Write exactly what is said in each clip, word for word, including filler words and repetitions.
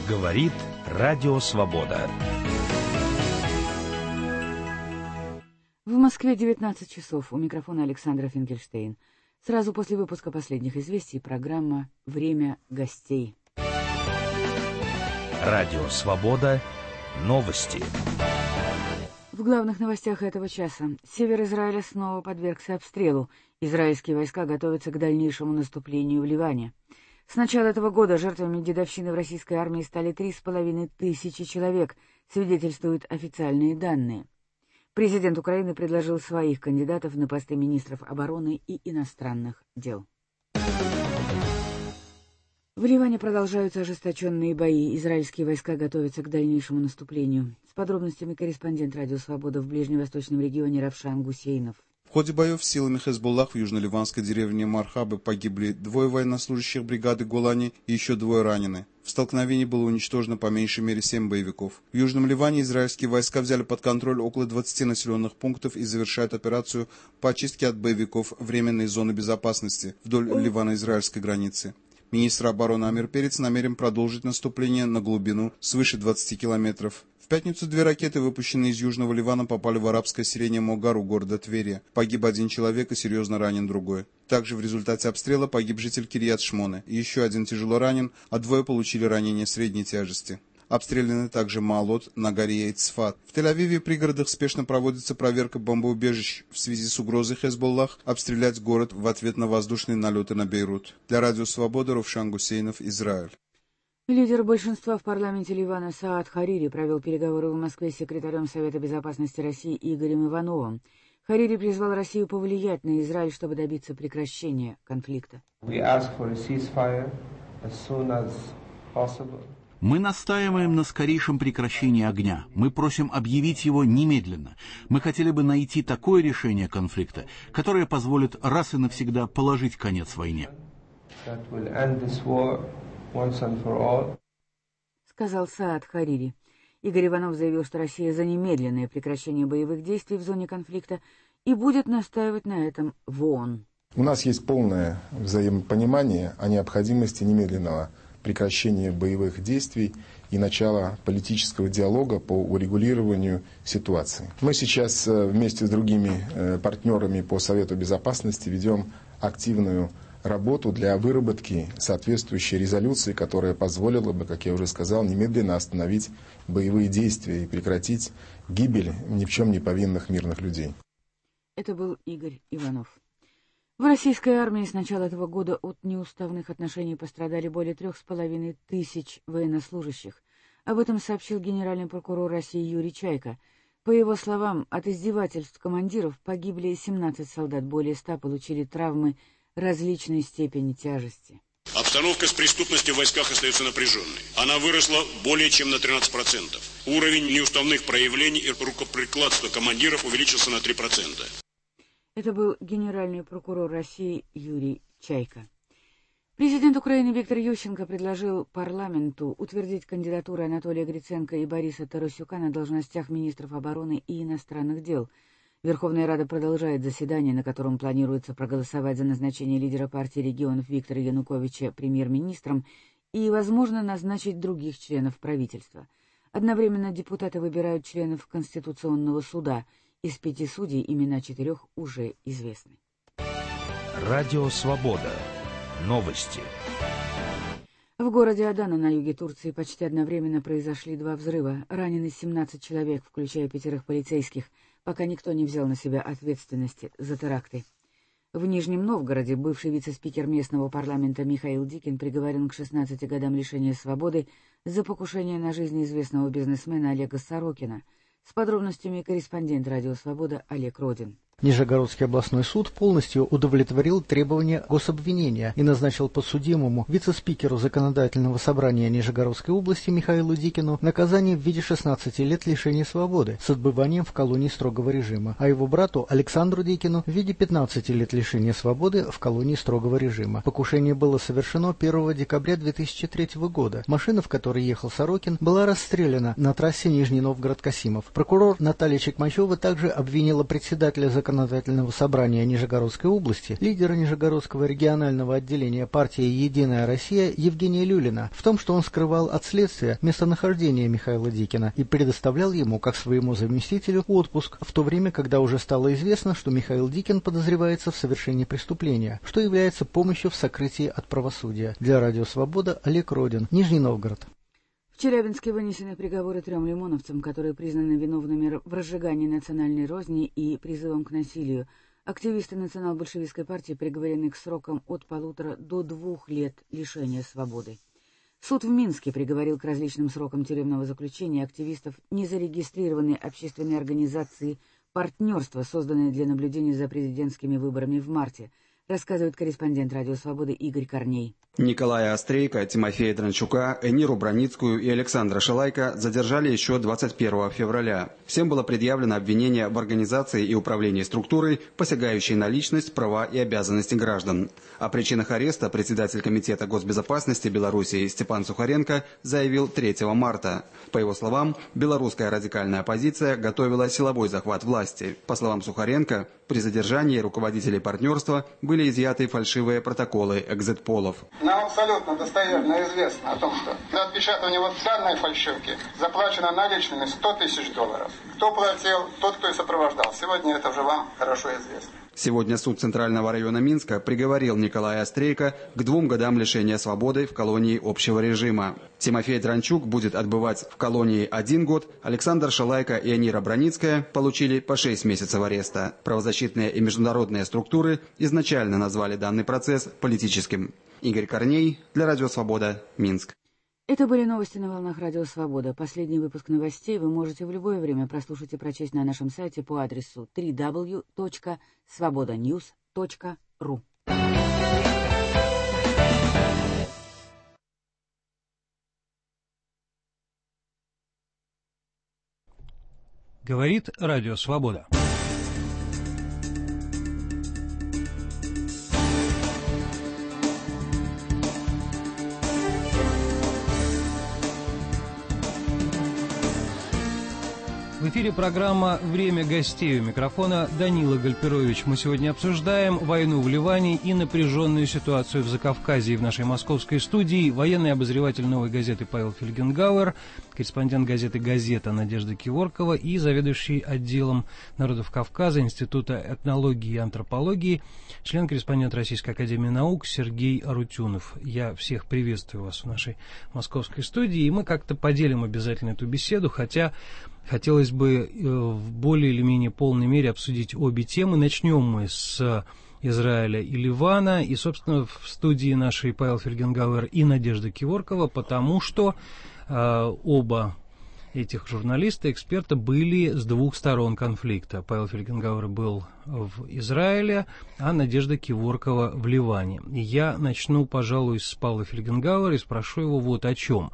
Говорит Радио Свобода. В Москве девятнадцать часов. У микрофона Александра Финкельштейн. Сразу после выпуска последних известий программа «Время гостей». Радио Свобода. Новости. В главных новостях этого часа. Север Израиля снова подвергся обстрелу. Израильские войска готовятся к дальнейшему наступлению в Ливане. С начала этого года жертвами дедовщины в российской армии стали три с половиной тысячи человек, свидетельствуют официальные данные. Президент Украины предложил своих кандидатов на посты министров обороны и иностранных дел. В Ливане продолжаются ожесточенные бои. Израильские войска готовятся к дальнейшему наступлению. С подробностями корреспондент Радио Свобода в ближневосточном регионе Равшан Гусейнов. В ходе боев с силами Хезболлах в южно-ливанской деревне Мархабы погибли двое военнослужащих бригады Голани и еще двое ранены. В столкновении было уничтожено по меньшей мере семь боевиков. В Южном Ливане израильские войска взяли под контроль около двадцати населенных пунктов и завершают операцию по очистке от боевиков временной зоны безопасности вдоль ливано-израильской границы. Министр обороны Амир Перец намерен продолжить наступление на глубину свыше двадцати километров. В пятницу две ракеты, выпущенные из Южного Ливана, попали в арабское селение Могар у города Твери. Погиб один человек и серьезно ранен другой. Также в результате обстрела погиб житель Кирьят-Шмоне. Еще один тяжело ранен, а двое получили ранения средней тяжести. Обстреляны также Маалот, Нагария и Цфат. В Тель-Авиве и пригородах спешно проводится проверка бомбоубежищ в связи с угрозой Хезболлах обстрелять город в ответ на воздушные налеты на Бейрут. Для Радио Свобода Равшан Гусейнов, Израиль. Лидер большинства в парламенте Ливана Саад Харири провел переговоры в Москве с секретарем Совета безопасности России Игорем Ивановым. Харири призвал Россию повлиять на Израиль, чтобы добиться прекращения конфликта. Мы настаиваем на скорейшем прекращении огня. Мы просим объявить его немедленно. Мы хотели бы найти такое решение конфликта, которое позволит раз и навсегда положить конец войне. Сказал Саад Харири. Игорь Иванов заявил, что Россия за немедленное прекращение боевых действий в зоне конфликта и будет настаивать на этом в ООН. У нас есть полное взаимопонимание о необходимости немедленного прекращения боевых действий и начала политического диалога по урегулированию ситуации. Мы сейчас вместе с другими партнерами по Совету Безопасности ведем активную работу для выработки соответствующей резолюции, которая позволила бы, как я уже сказал, немедленно остановить боевые действия и прекратить гибель ни в чем не повинных мирных людей. Это был Игорь Иванов. В российской армии с начала этого года от неуставных отношений пострадали более трех с половиной тысяч военнослужащих. Об этом сообщил генеральный прокурор России Юрий Чайка. По его словам, от издевательств командиров погибли семнадцать солдат, более ста получили травмы различной степени тяжести. Обстановка с преступностью в войсках остается напряженной. Она выросла более чем на тринадцать процентов. Уровень неуставных проявлений и рукоприкладства командиров увеличился на три процента. Это был генеральный прокурор России Юрий Чайка. Президент Украины Виктор Ющенко предложил парламенту утвердить кандидатуры Анатолия Гриценко и Бориса Тарасюка на должностях министров обороны и иностранных дел. Верховная Рада продолжает заседание, на котором планируется проголосовать за назначение лидера партии регионов Виктора Януковича премьер-министром и, возможно, назначить других членов правительства. Одновременно депутаты выбирают членов Конституционного суда. Из пяти судей имена четырех уже известны. Радио Свобода. Новости. В городе Адана на юге Турции почти одновременно произошли два взрыва. Ранены семнадцать человек, включая пятерых полицейских, пока никто не взял на себя ответственности за теракты. В Нижнем Новгороде бывший вице-спикер местного парламента Михаил Дикин приговорен к шестнадцати годам лишения свободы за покушение на жизнь известного бизнесмена Олега Сорокина. С подробностями корреспондент Радио Свобода Олег Родин. Нижегородский областной суд полностью удовлетворил требования гособвинения и назначил подсудимому вице-спикеру Законодательного собрания Нижегородской области Михаилу Дикину наказание в виде шестнадцати лет лишения свободы с отбыванием в колонии строгого режима, а его брату Александру Дикину в виде пятнадцати лет лишения свободы в колонии строгого режима. Покушение было совершено первого декабря две тысячи третьего года. Машина, в которой ехал Сорокин, была расстреляна на трассе Нижний Новгород-Касимов. Прокурор Наталья Чекмачева также обвинила председателя Законодательного законодательного собрания Нижегородской области, лидера Нижегородского регионального отделения партии «Единая Россия» Евгения Люлина в том, что он скрывал от следствия местонахождение Михаила Дикина и предоставлял ему, как своему заместителю, отпуск, в то время, когда уже стало известно, что Михаил Дикин подозревается в совершении преступления, что является помощью в сокрытии от правосудия. Для «Радио Свобода» Олег Родин, Нижний Новгород. В Челябинске вынесены приговоры трем лимоновцам, которые признаны виновными в разжигании национальной розни и призывом к насилию. Активисты национал-большевистской партии приговорены к срокам от полутора до двух лет лишения свободы. Суд в Минске приговорил к различным срокам тюремного заключения активистов незарегистрированной общественной организации «Партнерство», созданной для наблюдения за президентскими выборами в марте, рассказывает корреспондент «Радио Свободы» Игорь Корней. Николая Острейко, Тимофея Дранчука, Эниру Броницкую и Александра Шилайко задержали еще двадцать первого февраля. Всем было предъявлено обвинение в организации и управлении структурой, посягающей на личность, права и обязанности граждан. О причинах ареста председатель Комитета госбезопасности Белоруссии Степан Сухаренко заявил третьего марта. По его словам, белорусская радикальная оппозиция готовила силовой захват власти. По словам Сухаренко, при задержании руководителей партнерства были изъяты фальшивые протоколы экзит-полов. Нам абсолютно достоверно известно о том, что для отпечатывания вот данной фальшивки заплачено наличными сто тысяч долларов. Кто платил, тот, кто и сопровождал. Сегодня это уже вам хорошо известно. Сегодня суд Центрального района Минска приговорил Николая Острейко к двум годам лишения свободы в колонии общего режима. Тимофей Дранчук будет отбывать в колонии один год, Александр Шилайко и Энира Броницкая получили по шесть месяцев ареста. Правозащитные и международные структуры изначально назвали данный процесс политическим. Игорь Корней для Радио Свобода, Минск. Это были новости на волнах Радио Свобода. Последний выпуск новостей вы можете в любое время прослушать и прочесть на нашем сайте по адресу дабл ю дабл ю дабл ю точка свобода ньюс точка ру. Говорит Радио Свобода. В эфире программа «Время гостей». У микрофона Данила Гальперович. Мы сегодня обсуждаем войну в Ливане и напряженную ситуацию в Закавказье. В нашей московской студии военный обозреватель «Новой газеты» Павел Фельгенгауэр, корреспондент газеты «Газета» Надежда Киворкова и заведующий отделом народов Кавказа Института этнологии и антропологии, член-корреспондент Российской академии наук Сергей Арутюнов. Я всех приветствую вас в нашей московской студии, и мы как-то поделим обязательно эту беседу, хотя хотелось бы в более или менее полной мере обсудить обе темы. Начнем мы с Израиля и Ливана. И, собственно, в студии нашей Павел Фельгенгауэр и Надежда Киворкова, потому что э, оба этих журналиста, эксперта были с двух сторон конфликта. Павел Фельгенгауэр был в Израиле, а Надежда Киворкова в Ливане. И я начну, пожалуй, с Павла Фельгенгауэра и спрошу его вот о чем.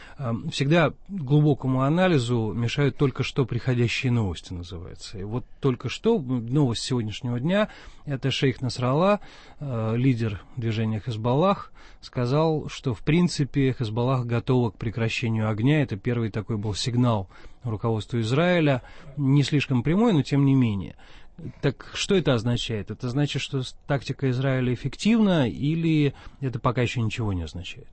Всегда глубокому анализу мешают только что приходящие новости, называется. И вот только что новость сегодняшнего дня, это шейх Насралла, лидер движения Хезболлах, сказал, что в принципе Хезболлах готова к прекращению огня. Это первый такой был сигнал руководству Израиля, не слишком прямой, но тем не менее. Так что это означает? Это значит, что тактика Израиля эффективна, или это пока еще ничего не означает?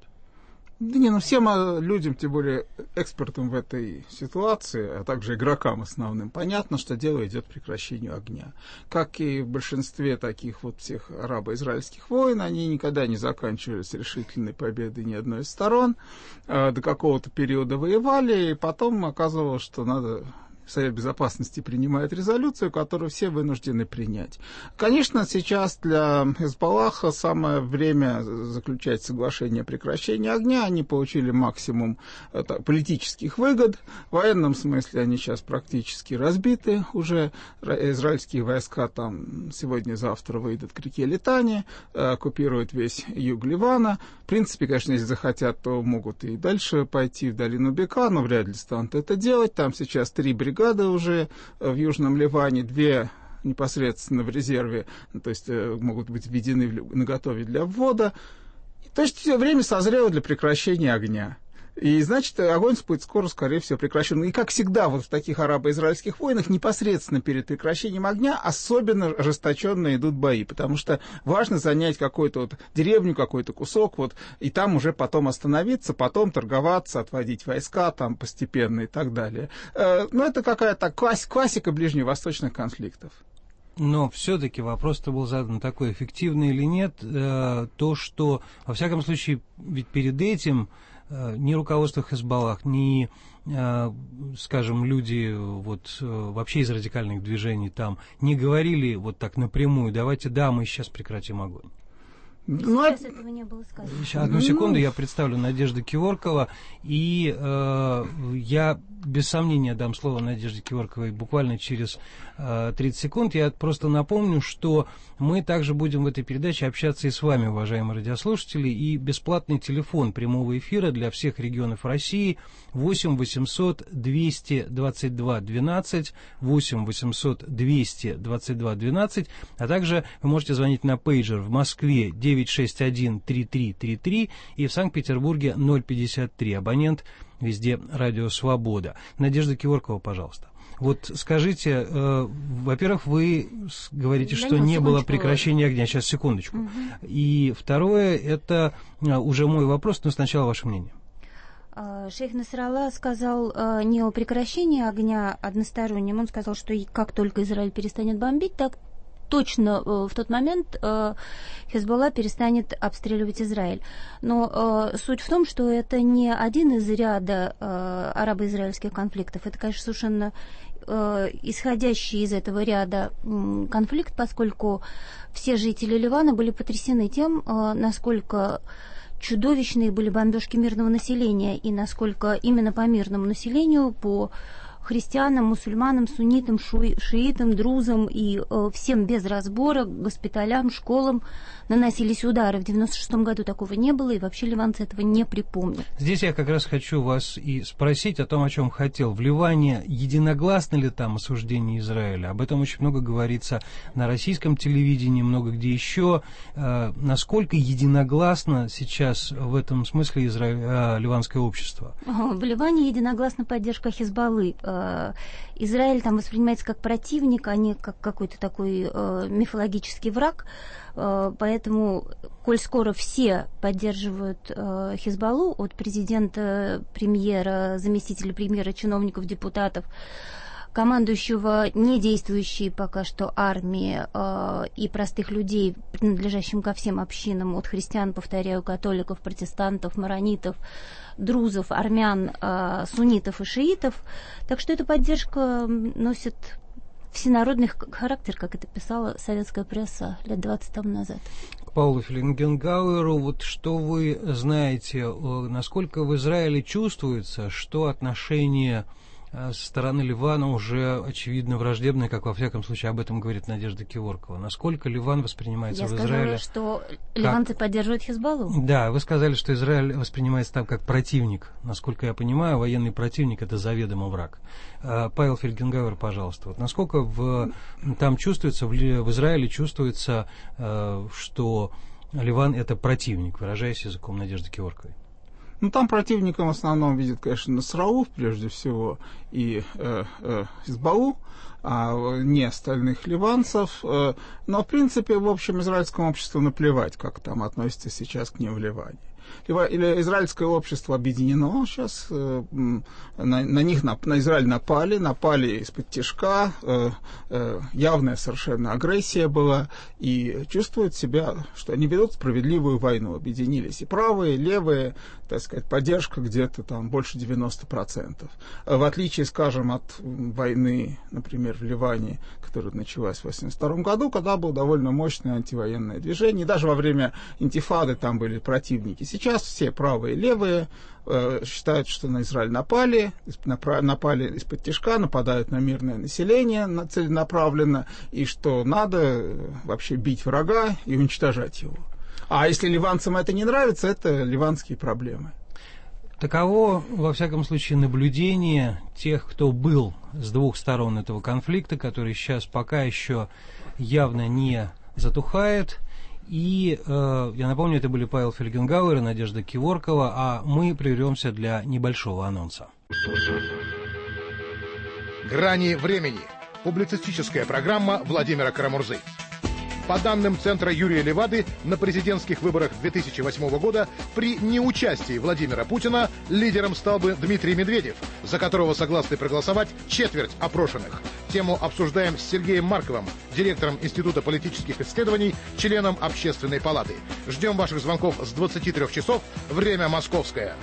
Да не, ну всем людям, тем более экспертам в этой ситуации, а также игрокам основным, понятно, что дело идет к прекращению огня. Как и в большинстве таких вот всех арабо-израильских войн, они никогда не заканчивались решительной победой ни одной из сторон. До какого-то периода воевали, и потом оказывалось, что надо... Совет Безопасности принимает резолюцию, которую все вынуждены принять. Конечно, сейчас для Хезболлаха самое время заключать соглашение о прекращении огня. Они получили максимум это, политических выгод. В военном смысле они сейчас практически разбиты уже. Израильские войска там сегодня-завтра выйдут к реке Литани, оккупируют весь юг Ливана. В принципе, конечно, если захотят, то могут и дальше пойти в долину Бека, но вряд ли станут это делать. Там сейчас три бригады уже в Южном Ливане, две непосредственно в резерве, то есть могут быть введены наготове для ввода. То есть время созрело для прекращения огня. И, значит, огонь будет скоро, скорее всего, прекращен. И, как всегда, вот в таких арабо-израильских войнах непосредственно перед прекращением огня особенно ожесточенно идут бои, потому что важно занять какую-то вот деревню, какой-то кусок, вот, и там уже потом остановиться, потом торговаться, отводить войска там постепенно и так далее. Но это какая-то классика ближневосточных конфликтов. Но все-таки вопрос-то был задан такой, эффективно или нет, то, что, во всяком случае, ведь перед этим ни руководство Хезболлах, ни, скажем, люди вот, вообще из радикальных движений там не говорили вот так напрямую, давайте, да, мы сейчас прекратим огонь. Ну, сейчас этого не было сказано. Одну секунду, я представлю Надежду Киворкову, и э, я без сомнения дам слово Надежде Киворковой буквально через э, тридцать секунд. Я просто напомню, что мы также будем в этой передаче общаться и с вами, уважаемые радиослушатели, и бесплатный телефон прямого эфира для всех регионов России восемь восемьсот двести двадцать два двенадцать, восемь восемьсот двести двадцать два двенадцать, а также вы можете звонить на пейджер в Москве девять шесть один три три три три и в Санкт-Петербурге ноль пятьдесят три. Абонент везде Радио Свобода. Надежда Киворкова, пожалуйста. Вот скажите, э, во-первых, вы говорите, что не было прекращения огня. Сейчас, секундочку. Угу. И второе, это уже мой вопрос, но сначала ваше мнение. Шейх Насралла сказал не о прекращении огня одностороннем, он сказал, что как только Израиль перестанет бомбить, так точно в тот момент Хезболла перестанет обстреливать Израиль. Но суть в том, что это не один из ряда арабо-израильских конфликтов. Это, конечно, совершенно исходящий из этого ряда конфликт, поскольку все жители Ливана были потрясены тем, насколько чудовищные были бомбежки мирного населения, и насколько именно по мирному населению, по христианам, мусульманам, суннитам, шиитам, друзам и э, всем без разбора, госпиталям, школам наносились удары. В девяносто шестом году такого не было, и вообще ливанцы этого не припомнят. Здесь я как раз хочу вас и спросить о том, о чем хотел. В Ливане единогласно ли там осуждение Израиля? Об этом очень много говорится на российском телевидении, много где еще. Э, насколько единогласно сейчас в этом смысле изра... э, ливанское общество? В Ливане единогласна поддержка Хезболлы. Израиль там воспринимается как противник, а не как какой-то такой э, мифологический враг. Э, поэтому, коль скоро все поддерживают э, Хезболлу, от президента, премьера, заместителя премьера, чиновников, депутатов, командующего недействующей пока что армии э, и простых людей, принадлежащим ко всем общинам, от христиан, повторяю, католиков, протестантов, маронитов, друзов, армян, э, суннитов и шиитов. Так что эта поддержка носит всенародный характер, как это писала советская пресса лет двадцать тому назад. К Паулу Фельгенгауэру, вот что вы знаете, насколько в Израиле чувствуется, что отношения со стороны Ливана уже, очевидно, враждебные, как во всяком случае об этом говорит Надежда Киворкова. Насколько Ливан воспринимается Я в Израиле... Я сказала, что как... ливанцы поддерживают Хезболлу. Да, вы сказали, что Израиль воспринимается там как противник. Насколько я понимаю, военный противник — это заведомо враг. Павел Фельгенгауэр, пожалуйста. Вот насколько в... там чувствуется, в Израиле чувствуется, что Ливан — это противник, выражаясь языком Надежды Киворковой? Ну, там противником в основном видят, конечно, Насраллу, прежде всего, и э, э, Хезболлу, а не остальных ливанцев. Э, но, в принципе, в общем, израильскому обществу наплевать, как там относится сейчас к ним в Ливане. Или израильское общество объединено сейчас, э, на, на них, на, на Израиль напали, напали из-под тишка, э, э, явная совершенно агрессия была, и чувствуют себя, что они ведут справедливую войну, объединились и правые, и левые, так сказать, поддержка где-то там больше девяноста процентов. В отличие, скажем, от войны, например, в Ливане, которая началась в восемьдесят втором году, когда было довольно мощное антивоенное движение, и даже во время интифады там были противники. Сейчас все правые и левые э, считают, что на Израиль напали, напали из-под тишка, нападают на мирное население целенаправленно, и что надо вообще бить врага и уничтожать его. А если ливанцам это не нравится, это ливанские проблемы. Таково, во всяком случае, наблюдение тех, кто был с двух сторон этого конфликта, который сейчас пока еще явно не затухает. И, э, я напомню, это были Павел Фельгенгауэр и Надежда Киворкова, а мы прервемся для небольшого анонса. «Грани времени». Публицистическая программа Владимира Карамурзы. По данным Центра Юрия Левады, на президентских выборах две тысячи восьмого года при неучастии Владимира Путина лидером стал бы Дмитрий Медведев, за которого согласны проголосовать четверть опрошенных. Тему обсуждаем с Сергеем Марковым, директором Института политических исследований, членом Общественной палаты. Ждем ваших звонков с двадцати трёх часов, время московское.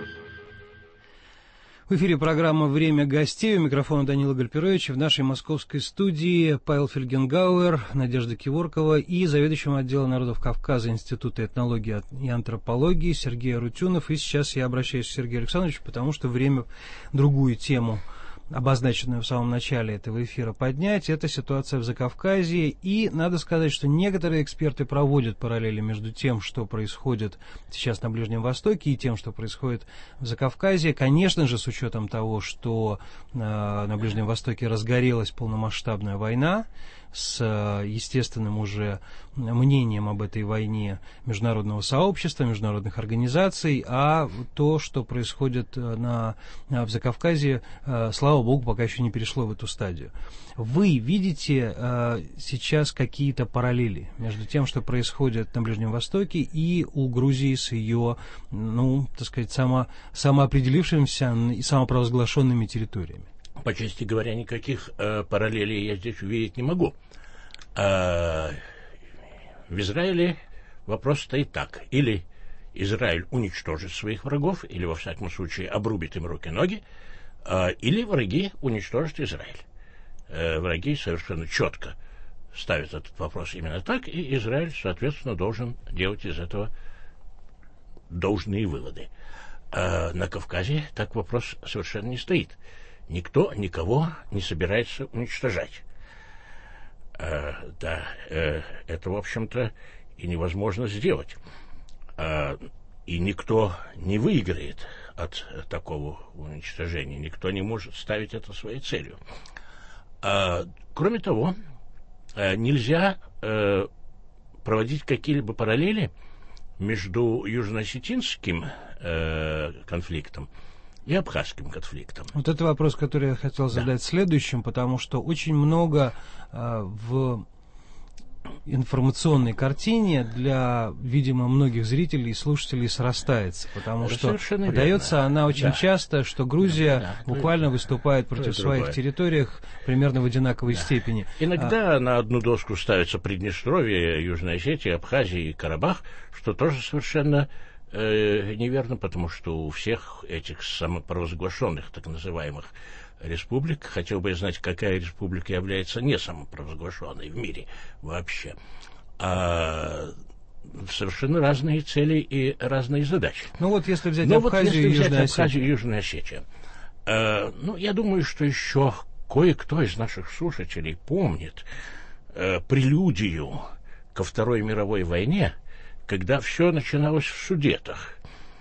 В эфире программа «Время гостей». У микрофона Данила Гальперович. В нашей московской студии Павел Фельгенгауэр, Надежда Киворкова и заведующим отделом народов Кавказа Института этнологии и антропологии Сергей Арутюнов. И сейчас я обращаюсь к Сергею Александровичу, потому что время другую тему, обозначенную в самом начале этого эфира, поднять. Это ситуация в Закавказье. И надо сказать, что некоторые эксперты проводят параллели между тем, что происходит сейчас на Ближнем Востоке, и тем, что происходит в Закавказье. Конечно же, с учетом того, что э, на Ближнем Востоке разгорелась полномасштабная война, с естественным уже мнением об этой войне международного сообщества, международных организаций, а то, что происходит на, в Закавказье, слава богу, пока еще не перешло в эту стадию. Вы видите сейчас какие-то параллели между тем, что происходит на Ближнем Востоке, и у Грузии с ее, ну, так сказать, само, самоопределившимися и самопровозглашенными территориями? По части говоря, никаких э, параллелей я здесь увидеть не могу. Э, в Израиле вопрос стоит так. Или Израиль уничтожит своих врагов, или, во всяком случае, обрубит им руки-ноги, э, или враги уничтожат Израиль. Э, враги совершенно четко ставят этот вопрос именно так, и Израиль, соответственно, должен делать из этого должные выводы. Э, на Кавказе так вопрос совершенно не стоит. Никто никого не собирается уничтожать. Э, да, э, это, в общем-то, и невозможно сделать. Э, и никто не выиграет от такого уничтожения. Никто не может ставить это своей целью. Э, кроме того, э, нельзя э, проводить какие-либо параллели между южно-осетинским э, конфликтом и абхазским конфликтом. Вот это вопрос, который я хотел задать, да, следующим, потому что очень много э, в информационной картине для, видимо, многих зрителей и слушателей срастается, потому это что подается верно. Она очень да. часто, что Грузия да, да, буквально да. выступает против своих другое. территориях примерно в одинаковой да. степени. Иногда а... на одну доску ставится Приднестровье, Южная Осетия, Абхазия и Карабах, что тоже совершенно э, неверно, потому что у всех этих самопровозглашенных так называемых республик, хотел бы я знать, какая республика является не самопровозглашенной в мире вообще, а совершенно разные цели и разные задачи. Ну вот если взять Но Абхазию вот, и Южную Осетию. Южную Осетию, э, ну я думаю, что еще кое-кто из наших слушателей помнит э, прелюдию ко Второй мировой войне, когда все начиналось в Судетах.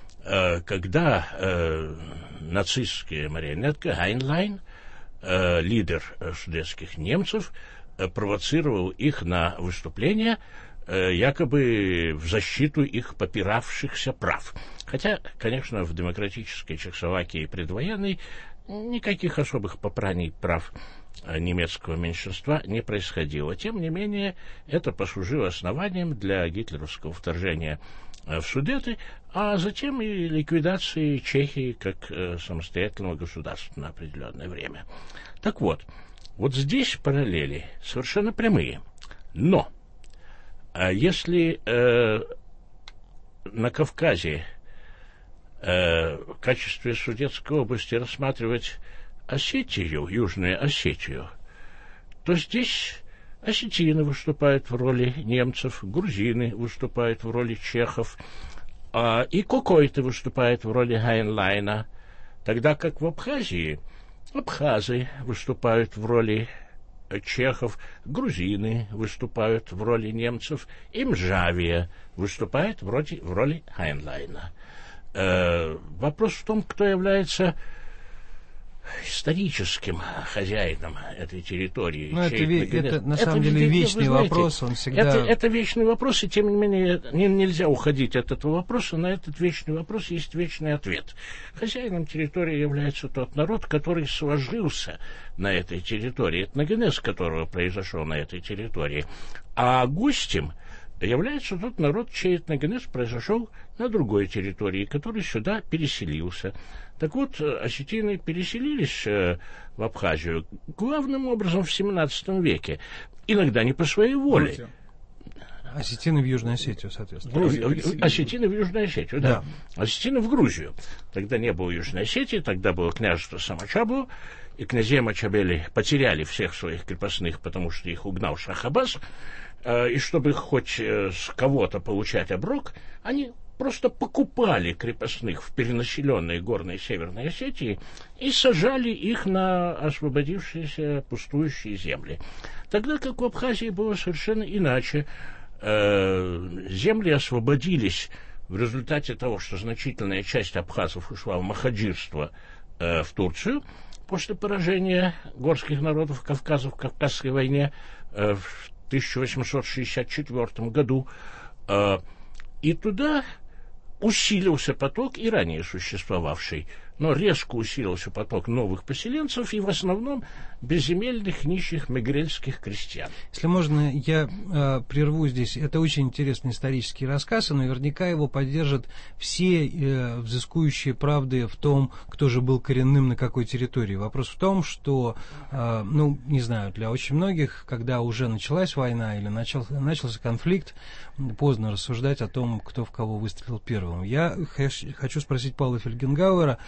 Когда э, нацистская марионетка Хайнлайн, э, лидер судетских немцев, э, провоцировал их на выступление, э, якобы в защиту их попиравшихся прав. Хотя, конечно, в демократической Чехословакии предвоенной никаких особых попраний прав немецкого меньшинства не происходило. Тем не менее, это послужило основанием для гитлеровского вторжения в Судеты, а затем и ликвидации Чехии как э, самостоятельного государства на определенное время. Так вот, вот здесь параллели совершенно прямые. Но э, если э, на Кавказе э, в качестве Судетской области рассматривать Осетию, Южную Осетию, то здесь осетины выступают в роли немцев, грузины выступают в роли чехов, а, и кокойты выступают в роли Хайнлайна, тогда как в Абхазии абхазы выступают в роли чехов, грузины выступают в роли немцев, и Мжавия выступает в роли, в роли Хайнлайна. Э, вопрос в том, кто является историческим хозяином этой территории. Ну, это, это на самом это, деле вечный знаете, вопрос, он всегда... Это, это вечный вопрос, и тем не менее не, нельзя уходить от этого вопроса. На этот вечный вопрос есть вечный ответ. Хозяином территории является тот народ, который сложился на этой территории, этногенез которого произошел на этой территории. А гостем является тот народ, чей этногенез произошел на другой территории, который сюда переселился. Так вот, осетины переселились э, в Абхазию главным образом в семнадцатом веке, иногда не по своей воле. Грузия. Осетины в Южную Осетию, соответственно. Осетины в Южную Осетию, да. да. Осетины в Грузию. Тогда не было Южной Осетии, тогда было княжество Самачаблу, и князья Мачабели потеряли всех своих крепостных, потому что их угнал Шах Аббас, э, и чтобы хоть э, с кого-то получать оброк, они просто покупали крепостных в перенаселенной горной Северной Осетии и сажали их на освободившиеся пустующие земли. Тогда как в Абхазии было совершенно иначе. Земли освободились в результате того, что значительная часть абхазов ушла в маходжирство в Турцию после поражения горских народов Кавказа в Кавказской войне в тысяча восемьсот шестьдесят четвёртом году. И туда усилился поток, и ранее существовавший, но резко усилился поток новых поселенцев и в основном безземельных нищих мегрельских крестьян. Если можно, я э, прерву здесь. Это очень интересный исторический рассказ, и наверняка его поддержат все э, взыскующие правды в том, кто же был коренным на какой территории. Вопрос в том, что, э, ну, не знаю, для очень многих, когда уже началась война или начал, начался конфликт, поздно рассуждать о том, кто в кого выстрелил первым. Я хочу спросить Павла Фельгенгауэра,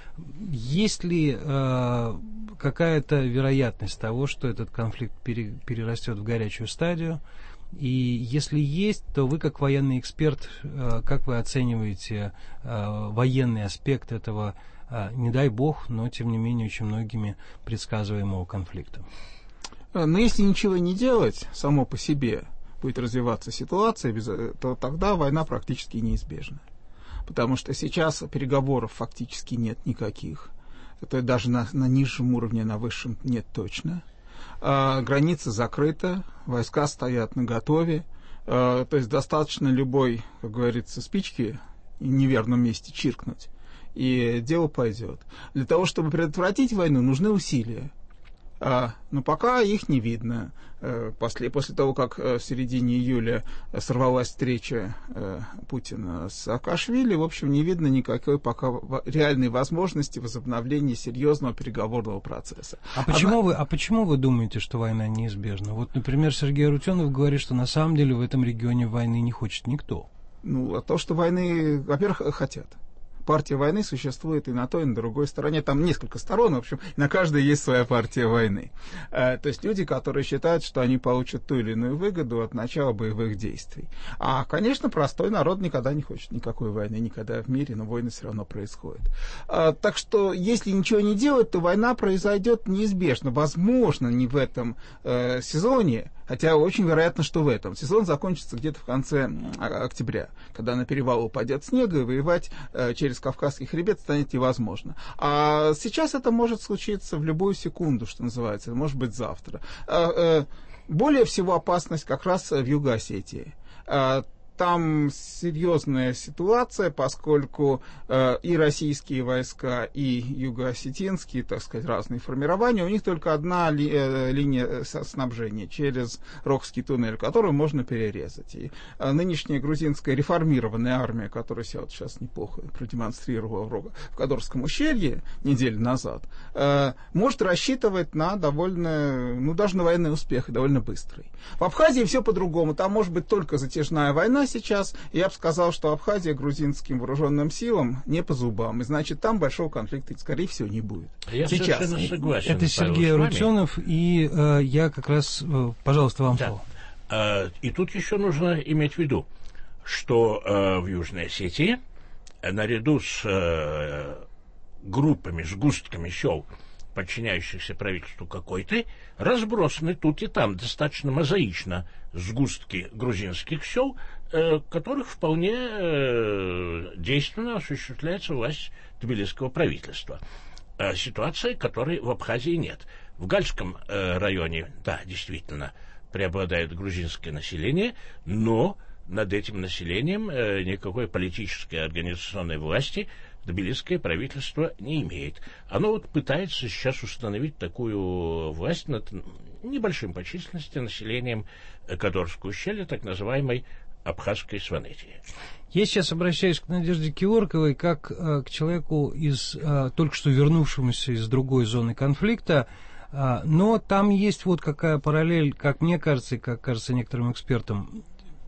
есть ли э, какая-то вероятность того, что этот конфликт пере, перерастет в горячую стадию? И если есть, то вы, как военный эксперт, э, как вы оцениваете э, военный аспект этого, э, не дай бог, но тем не менее очень многими предсказываемого конфликта? Но если ничего не делать само по себе, будет развиваться ситуация, то тогда война практически неизбежна. Потому что сейчас переговоров фактически нет никаких. Это даже на, на низшем уровне, на высшем нет точно. А, граница закрыта, войска стоят наготове. А, то есть достаточно любой, как говорится, спички в неверном месте чиркнуть, и дело пойдет. Для того, чтобы предотвратить войну, нужны усилия. А, но пока их не видно. После, после того, как в середине июля сорвалась встреча Путина с Саакашвили, в общем, не видно никакой пока реальной возможности возобновления серьезного переговорного процесса. А почему, а... Вы, а почему вы думаете, что война неизбежна? Вот, например, Сергей Арутюнов говорит, что на самом деле в этом регионе войны не хочет никто. Ну, а то, что войны, во-первых, хотят. Партия войны существует и на той, и на другой стороне. Там несколько сторон, в общем, на каждой есть своя партия войны. А, то есть люди, которые считают, что они получат ту или иную выгоду от начала боевых действий. А, конечно, простой народ никогда не хочет никакой войны, никогда в мире, но войны все равно происходят. А, так что, если ничего не делать, то война произойдет неизбежно. Возможно, не в этом э, сезоне, хотя очень вероятно, что в этом. Сезон закончится где-то в конце октября, когда на перевал упадет снега, и воевать э, через Кавказский хребет станет невозможно. А сейчас это может случиться в любую секунду, что называется, может быть завтра. А, э, более всего опасность как раз в Юго-Осетии. А, там серьезная ситуация, поскольку э, и российские войска, и юго-осетинские, так сказать, разные формирования, у них только одна ли, э, линия снабжения через Рохский туннель, которую можно перерезать. И э, нынешняя грузинская реформированная армия, которая себя вот сейчас неплохо продемонстрировала в, в Кадорском ущелье неделю назад, э, может рассчитывать на довольно, ну даже на военный успех, довольно быстрый. В Абхазии все по-другому. Там может быть только затяжная война сейчас. Я бы сказал, что Абхазия грузинским вооруженным силам не по зубам. И значит, там большого конфликта, скорее всего, не будет. Я сейчас совершенно согласен. Это Сергей Арутюнов, и э, я как раз, э, пожалуйста, вам слово. Да. И тут еще нужно иметь в виду, что э, в Южной Осетии наряду с э, группами, сгустками сел, подчиняющихся правительству какой-то, разбросаны тут и там достаточно мозаично сгустки грузинских сел, э, которых вполне э, действенно осуществляется власть тбилисского правительства. э, ситуация, которой в Абхазии нет. В Гальском э, районе, да, действительно, преобладает грузинское население, но над этим населением э, никакой политической организационной власти тбилисское правительство не имеет. Оно вот пытается сейчас установить такую власть над небольшим по численности населением Кадорского ущелья, так называемой Абхазской Сванетии. Я сейчас обращаюсь к Надежде Кеворковой как э, к человеку, из, э, только что вернувшемуся из другой зоны конфликта, э, но там есть вот какая параллель, как мне кажется, и как кажется некоторым экспертам.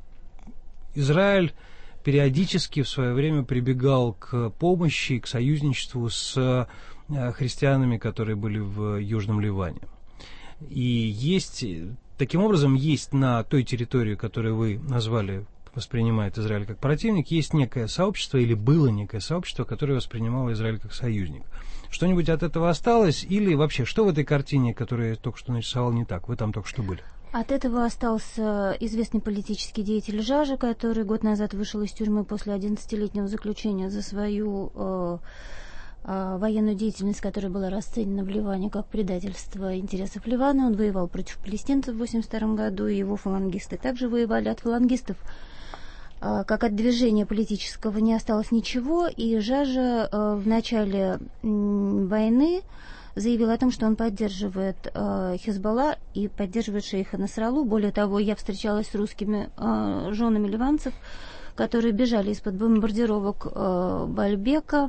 Израиль периодически в свое время прибегал к помощи, к союзничеству с э, христианами, которые были в Южном Ливане. И есть, таким образом, есть на той территории, которую вы назвали, воспринимает Израиль как противник, есть некое сообщество, или было некое сообщество, которое воспринимало Израиль как союзник. Что-нибудь от этого осталось? Или вообще, что в этой картине, которую я только что нарисовал, не так? Вы там только что были. От этого остался известный политический деятель Жажа, который год назад вышел из тюрьмы после одиннадцатилетнего заключения за свою э, э, военную деятельность, которая была расценена в Ливане как предательство интересов Ливана. Он воевал против палестинцев в восемьдесят втором году, и его фалангисты также воевали. От фалангистов, э, как от движения политического, не осталось ничего, и Жажа э, в начале э, войны заявил о том, что он поддерживает э, Хизбалла и поддерживает шейха Насраллу. Более того, я встречалась с русскими э, женами ливанцев, которые бежали из-под бомбардировок э, Бальбека.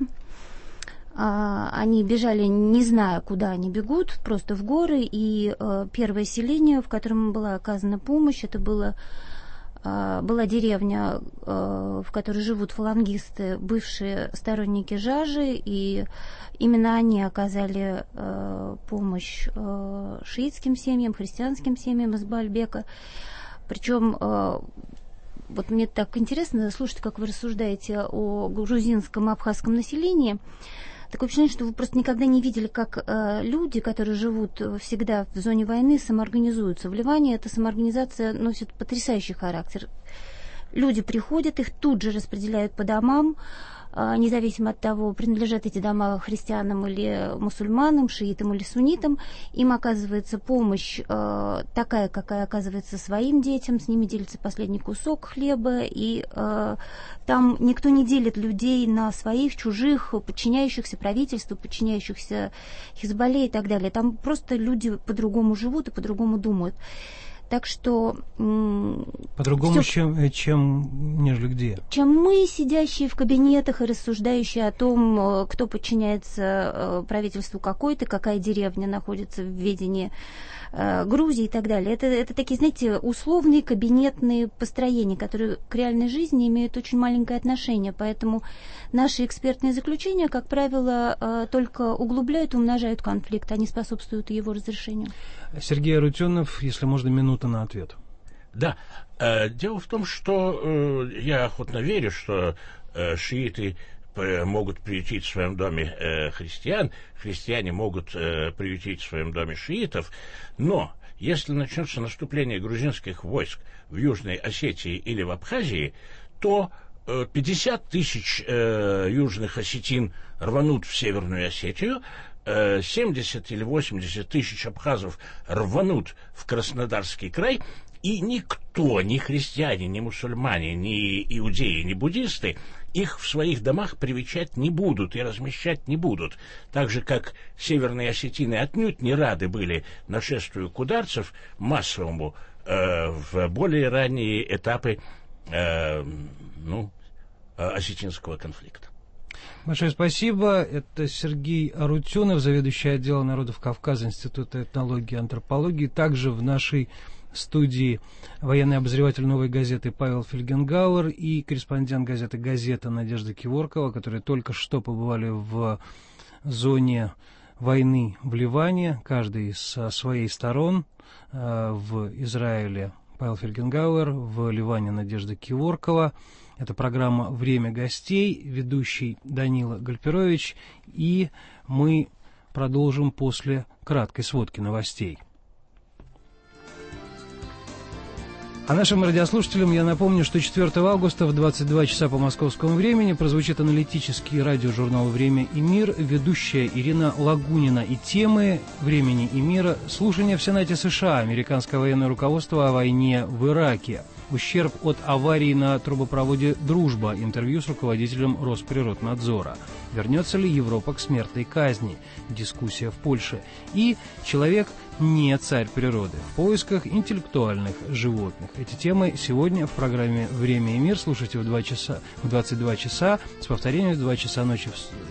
Э, они бежали, не зная, куда они бегут, просто в горы. И э, первое селение, в котором была оказана помощь, это было, э, была деревня, э, в которой живут фалангисты, бывшие сторонники Жажи, и именно они оказали э, помощь э, шиитским семьям, христианским семьям из Бальбека. Причем, э, вот мне так интересно слушать, как вы рассуждаете о грузинском и абхазском населении. Такое впечатление, что вы просто никогда не видели, как э, люди, которые живут всегда в зоне войны, самоорганизуются. В Ливане эта самоорганизация носит потрясающий характер. Люди приходят, их тут же распределяют по домам, независимо от того, принадлежат эти дома христианам или мусульманам, шиитам или суннитам, им оказывается помощь э, такая, какая оказывается своим детям, с ними делится последний кусок хлеба, и э, там никто не делит людей на своих, чужих, подчиняющихся правительству, подчиняющихся Хизбалле и так далее. Там просто люди по-другому живут и по-другому думают. Так что... По-другому, чем, чем, нежели где? Чем мы, сидящие в кабинетах и рассуждающие о том, кто подчиняется правительству какой-то, какая деревня находится в ведении Грузии и так далее. Это, это такие, знаете, условные кабинетные построения, которые к реальной жизни имеют очень маленькое отношение. Поэтому наши экспертные заключения, как правило, только углубляют и умножают конфликт, а не способствуют его разрешению. Сергей Арутюнов, если можно, минута на ответ. Да. Э, дело в том, что э, я охотно верю, что э, шииты могут приютить в своем доме э, христиан, христиане могут э, приютить в своем доме шиитов, но если начнется наступление грузинских войск в Южной Осетии или в Абхазии, то э, пятьдесят тысяч э, южных осетин рванут в Северную Осетию, э, семьдесят или восемьдесят тысяч абхазов рванут в Краснодарский край, и никто, ни христиане, ни мусульмане, ни иудеи, ни буддисты их в своих домах привечать не будут и размещать не будут. Так же, как северные осетины отнюдь не рады были нашествию кударцев массовому э, в более ранние этапы э, ну, осетинского конфликта. Большое спасибо. Это Сергей Арутюнов, заведующий отделом народов Кавказа Института этнологии и антропологии. Также в нашей студии военный обозреватель «Новой газеты» Павел Фельгенгауэр и корреспондент газеты «Газета» Надежда Кеворкова, которые только что побывали в зоне войны в Ливане, каждый со своей сторон. В Израиле Павел Фельгенгауэр, в Ливане Надежда Кеворкова. Это программа «Время гостей», ведущий Данила Гальперович, и мы продолжим после краткой сводки новостей. А нашим радиослушателям я напомню, что четвёртого августа в двадцать два часа по московскому времени прозвучит аналитический радиожурнал «Время и мир», ведущая Ирина Лагунина, и темы «Времени и мира» — слушания в Сенате США, американское военное руководство о войне в Ираке, ущерб от аварии на трубопроводе «Дружба», интервью с руководителем Росприроднадзора, вернется ли Европа к смертной казни, дискуссия в Польше, и «Человек не царь природы» в поисках интеллектуальных животных. Эти темы сегодня в программе «Время и мир». Слушайте в, два часа, в двадцать два часа с повторением в два часа ночи.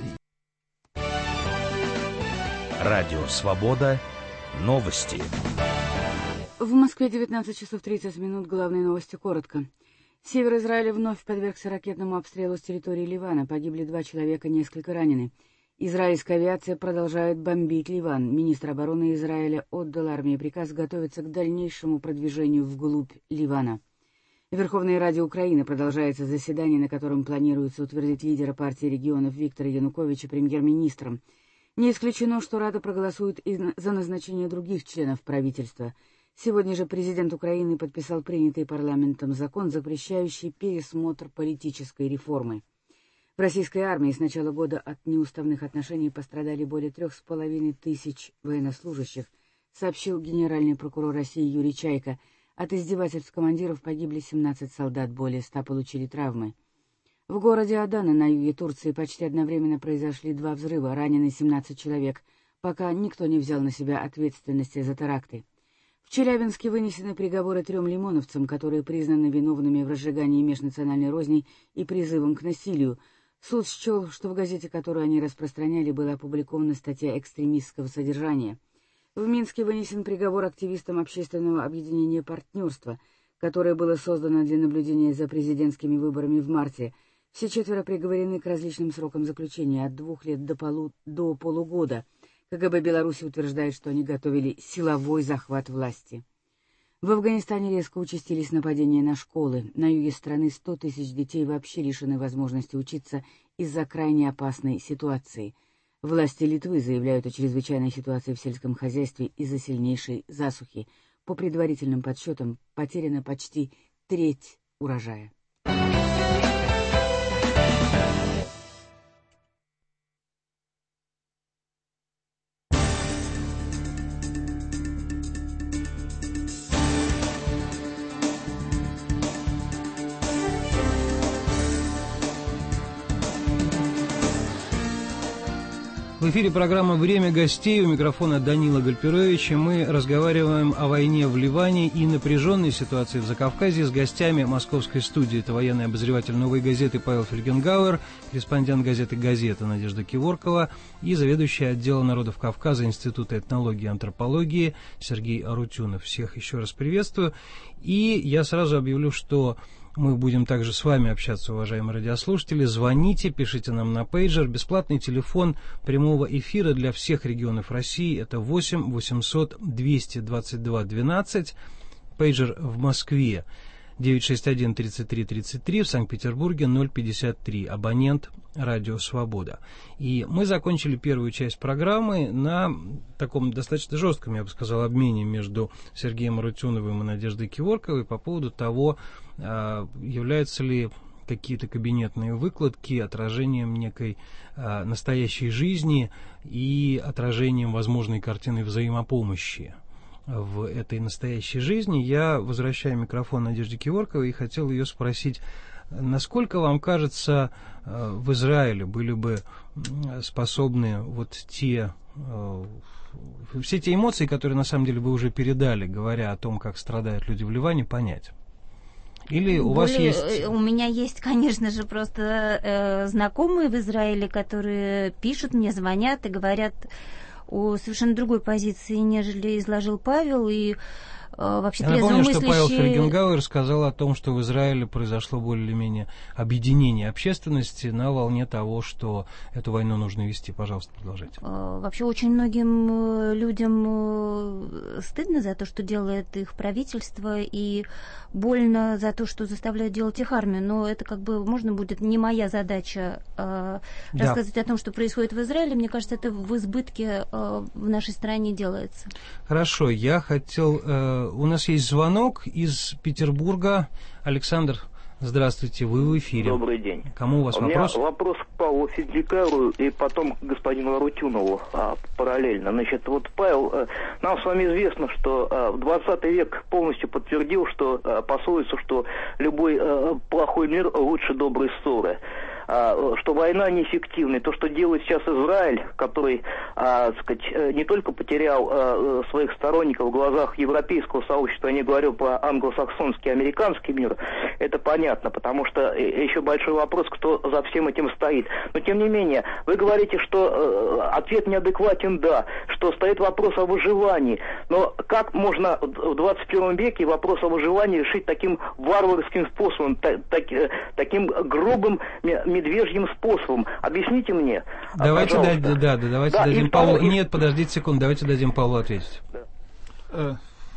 Радио «Свобода». Новости. В Москве девятнадцать часов тридцать минут. Главные новости коротко. Север Израиля вновь подвергся ракетному обстрелу с территории Ливана. Погибли два человека, несколько ранены. Израильская авиация продолжает бомбить Ливан. Министр обороны Израиля отдал армии приказ готовиться к дальнейшему продвижению вглубь Ливана. Верховная Рада Украины продолжается заседание, на котором планируется утвердить лидера партии регионов Виктора Януковича премьер-министром. Не исключено, что Рада проголосует и за назначение других членов правительства. Сегодня же президент Украины подписал принятый парламентом закон, запрещающий пересмотр политической реформы. В российской армии с начала года от неуставных отношений пострадали более трех с половиной тысяч военнослужащих, сообщил генеральный прокурор России Юрий Чайка. От издевательств командиров погибли семнадцать солдат, более ста получили травмы. В городе Адана на юге Турции почти одновременно произошли два взрыва, ранены семнадцать человек, пока никто не взял на себя ответственности за теракты. В Челябинске вынесены приговоры трем лимоновцам, которые признаны виновными в разжигании межнациональной розни и призывом к насилию. Суд счел, что в газете, которую они распространяли, была опубликована статья экстремистского содержания. В Минске вынесен приговор активистам общественного объединения «Партнерство», которое было создано для наблюдения за президентскими выборами в марте. Все четверо приговорены к различным срокам заключения от двух лет до, полу... до полугода. КГБ Беларуси утверждает, что они готовили силовой захват власти. В Афганистане резко участились нападения на школы. На юге страны сто тысяч детей вообще лишены возможности учиться из-за крайне опасной ситуации. Власти Литвы заявляют о чрезвычайной ситуации в сельском хозяйстве из-за сильнейшей засухи. По предварительным подсчетам, потеряна почти треть урожая. В эфире программа «Время гостей». У микрофона Данила Гальперович. И мы разговариваем о войне в Ливане и напряженной ситуации в Закавказье с гостями московской студии. Это военный обозреватель «Новой газеты» Павел Фельгенгауэр, корреспондент газеты «Газета» Надежда Киворкова и заведующий отделом народов Кавказа Института этнологии и антропологии Сергей Арутюнов. Всех еще раз приветствую. И я сразу объявлю, что мы будем также с вами общаться, уважаемые радиослушатели. Звоните, пишите нам на пейджер. Бесплатный телефон прямого эфира для всех регионов России — это восемь восемьсот двести двадцать два двенадцать. Пейджер в Москве девятьсот шестьдесят один тридцать три тридцать три, в Санкт-Петербурге ноль пятьдесят три. Абонент «Радио Свобода». И мы закончили первую часть программы на таком достаточно жестком, я бы сказал, обмене между Сергеем Арутюновым и Надеждой Киворковой по поводу того, являются ли какие-то кабинетные выкладки отражением некой а, настоящей жизни и отражением возможной картины взаимопомощи в этой настоящей жизни. Я возвращаю микрофон Надежде Киворковой и хотел ее спросить, насколько вам кажется, в Израиле были бы способны вот те, все те эмоции, которые на самом деле вы уже передали, говоря о том, как страдают люди в Ливане, понять? Или у Более, вас есть... У меня есть, конечно же, просто э, знакомые в Израиле, которые пишут мне, звонят и говорят о совершенно другой позиции, нежели изложил Павел, и вообще я напомню, что Павел Фельгенгауэр сказал о том, что в Израиле произошло более или менее объединение общественности на волне того, что эту войну нужно вести. Пожалуйста, продолжайте. Вообще очень многим людям стыдно за то, что делает их правительство, и больно за то, что заставляют делать их армию. Но это как бы можно будет не моя задача э, да. рассказывать о том, что происходит в Израиле. Мне кажется, это в избытке э, в нашей стране делается. Хорошо, я хотел... Э, у нас есть звонок из Петербурга. Александр, здравствуйте, вы в эфире. Добрый день. Кому у вас у вопрос? У меня вопрос к Павлу Фидликару и потом к господину Арутюнову а, параллельно. Значит, вот, Павел, а, нам с вами известно, что а, двадцатый век полностью подтвердил, что а, пословицу, что любой а, плохой мир лучше доброй ссоры. А, что война неэффективна. То, что делает сейчас Израиль, который, а, сказать, не только потерял а, своих сторонников в глазах европейского сообщества, я не говорю про англосаксонский, американский мир, это понятно, потому что еще большой вопрос, кто за всем этим стоит. Но, тем не менее, вы говорите, что э, ответ неадекватен, да, что стоит вопрос о выживании. Но как можно в двадцать первом веке вопрос о выживании решить таким варварским способом, та, так, таким грубым медвежьим способом? Объясните мне, давайте пожалуйста. Да, да, да, давайте да, дадим и Павлу... и... Нет, подождите секунду, давайте дадим Павлу ответить. Да.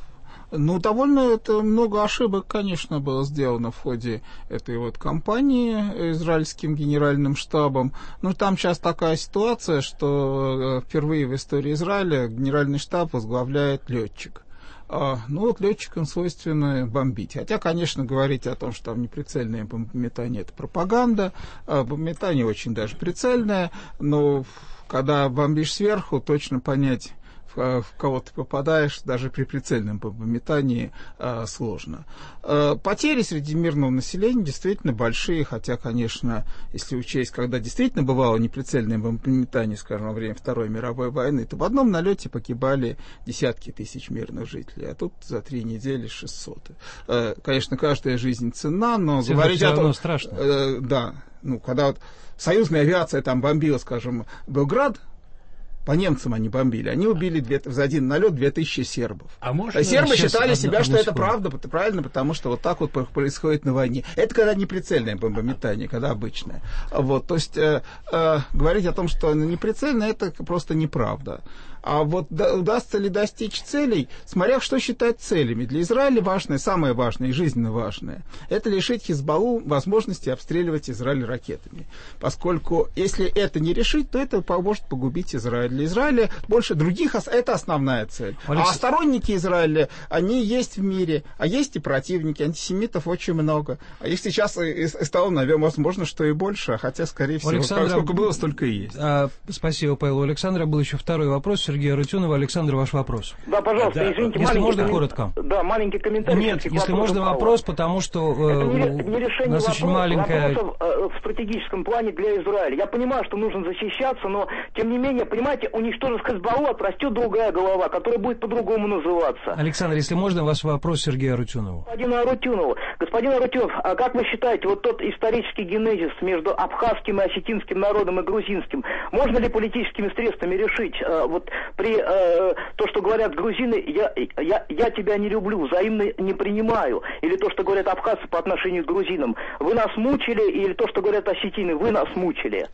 Ну, довольно это много ошибок, конечно, было сделано в ходе этой вот кампании израильским генеральным штабом. Ну, там сейчас такая ситуация, что впервые в истории Израиля генеральный штаб возглавляет летчик. А, ну, вот летчикам свойственно бомбить. Хотя, конечно, говорить о том, что там неприцельное бомбометание — это пропаганда. А бомбометание очень даже прицельное, но когда бомбишь сверху, точно понять, в кого ты попадаешь, даже при прицельном бомбометании э, сложно. Э, потери среди мирного населения действительно большие, хотя, конечно, если учесть, когда действительно бывало неприцельное бомбометание, скажем, во время Второй мировой войны, то в одном налете погибали десятки тысяч мирных жителей, а тут за три недели шестьсот. Э, конечно, каждая жизнь ценна, но все говорить о том... страшно. Э, да, ну, когда вот союзная авиация там бомбила, скажем, Белград, по немцам они бомбили. Они убили две, за один налет две тысячи сербов. А можно сербы считали одну, себя, одну что секунду. это правда, правильно, потому что вот так вот происходит на войне. Это когда не прицельное бомбометание, когда обычное. Вот, то есть э, э, говорить о том, что оно не прицельное, это просто неправда. А вот да, удастся ли достичь целей, смотря что считать целями. Для Израиля важное, самое важное и жизненно важное, это лишить Хизбаллу возможности обстреливать Израиль ракетами. Поскольку если это не решить, то это поможет погубить Израиль. Для Израиля больше других, это основная цель. Алекс... А сторонники Израиля, они есть в мире, а есть и противники, антисемитов очень много. А их сейчас и, и стало, наверное, возможно, что и больше, хотя, скорее всего, Александра... сколько было, столько и есть. А, спасибо, Павел. У Александра был еще второй вопрос. Сергей Арутюнов. Александр, ваш вопрос. Да, пожалуйста, да. извините, если можно, коммен... коротко. Да, маленький комментарий. Нет, если можно, Павла. вопрос, потому что это не, э, не решение у нас вопрос, очень маленькая... вопросов э, в стратегическом плане для Израиля. Я понимаю, что нужно защищаться, но, тем не менее, понимаете, уничтожив Хизбаллу, отрастет другая голова, которая будет по-другому называться. Александр, если можно, ваш вопрос Сергею Арутюнову. Господину Арутюнову. Господин Арутюнов, а как вы считаете, вот тот исторический генезис между абхазским и осетинским народом и грузинским, можно ли политическими средствами решить, э, вот при э, то, что говорят грузины, я, я, я тебя не люблю, взаимно не принимаю, или то, что говорят абхазцы по отношению к грузинам, вы нас мучили, или то, что говорят осетины, вы нас мучили?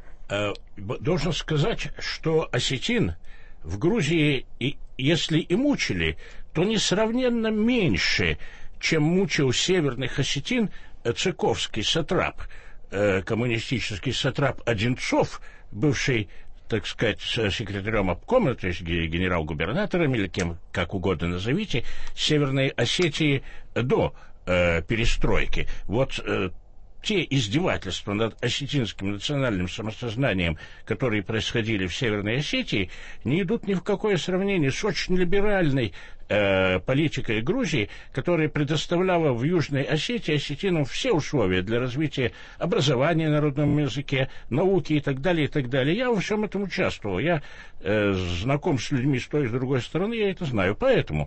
Должен сказать, что осетин в Грузии, и, если и мучили, то несравненно меньше, чем мучил северных осетин цыковский сатрап, э, коммунистический сатрап Одинцов, бывший, так сказать, секретарем обкома, то есть генерал-губернатором, или кем, как угодно назовите, Северной Осетии до э, перестройки. Вот э, те издевательства над осетинским национальным самосознанием, которые происходили в Северной Осетии, не идут ни в какое сравнение с очень либеральной э, политикой Грузии, которая предоставляла в Южной Осетии осетинам все условия для развития образования на родном языке, науки и так далее, и так далее. Я во всем этом участвовал. Я э, знаком с людьми с той и с другой стороны, я это знаю. Поэтому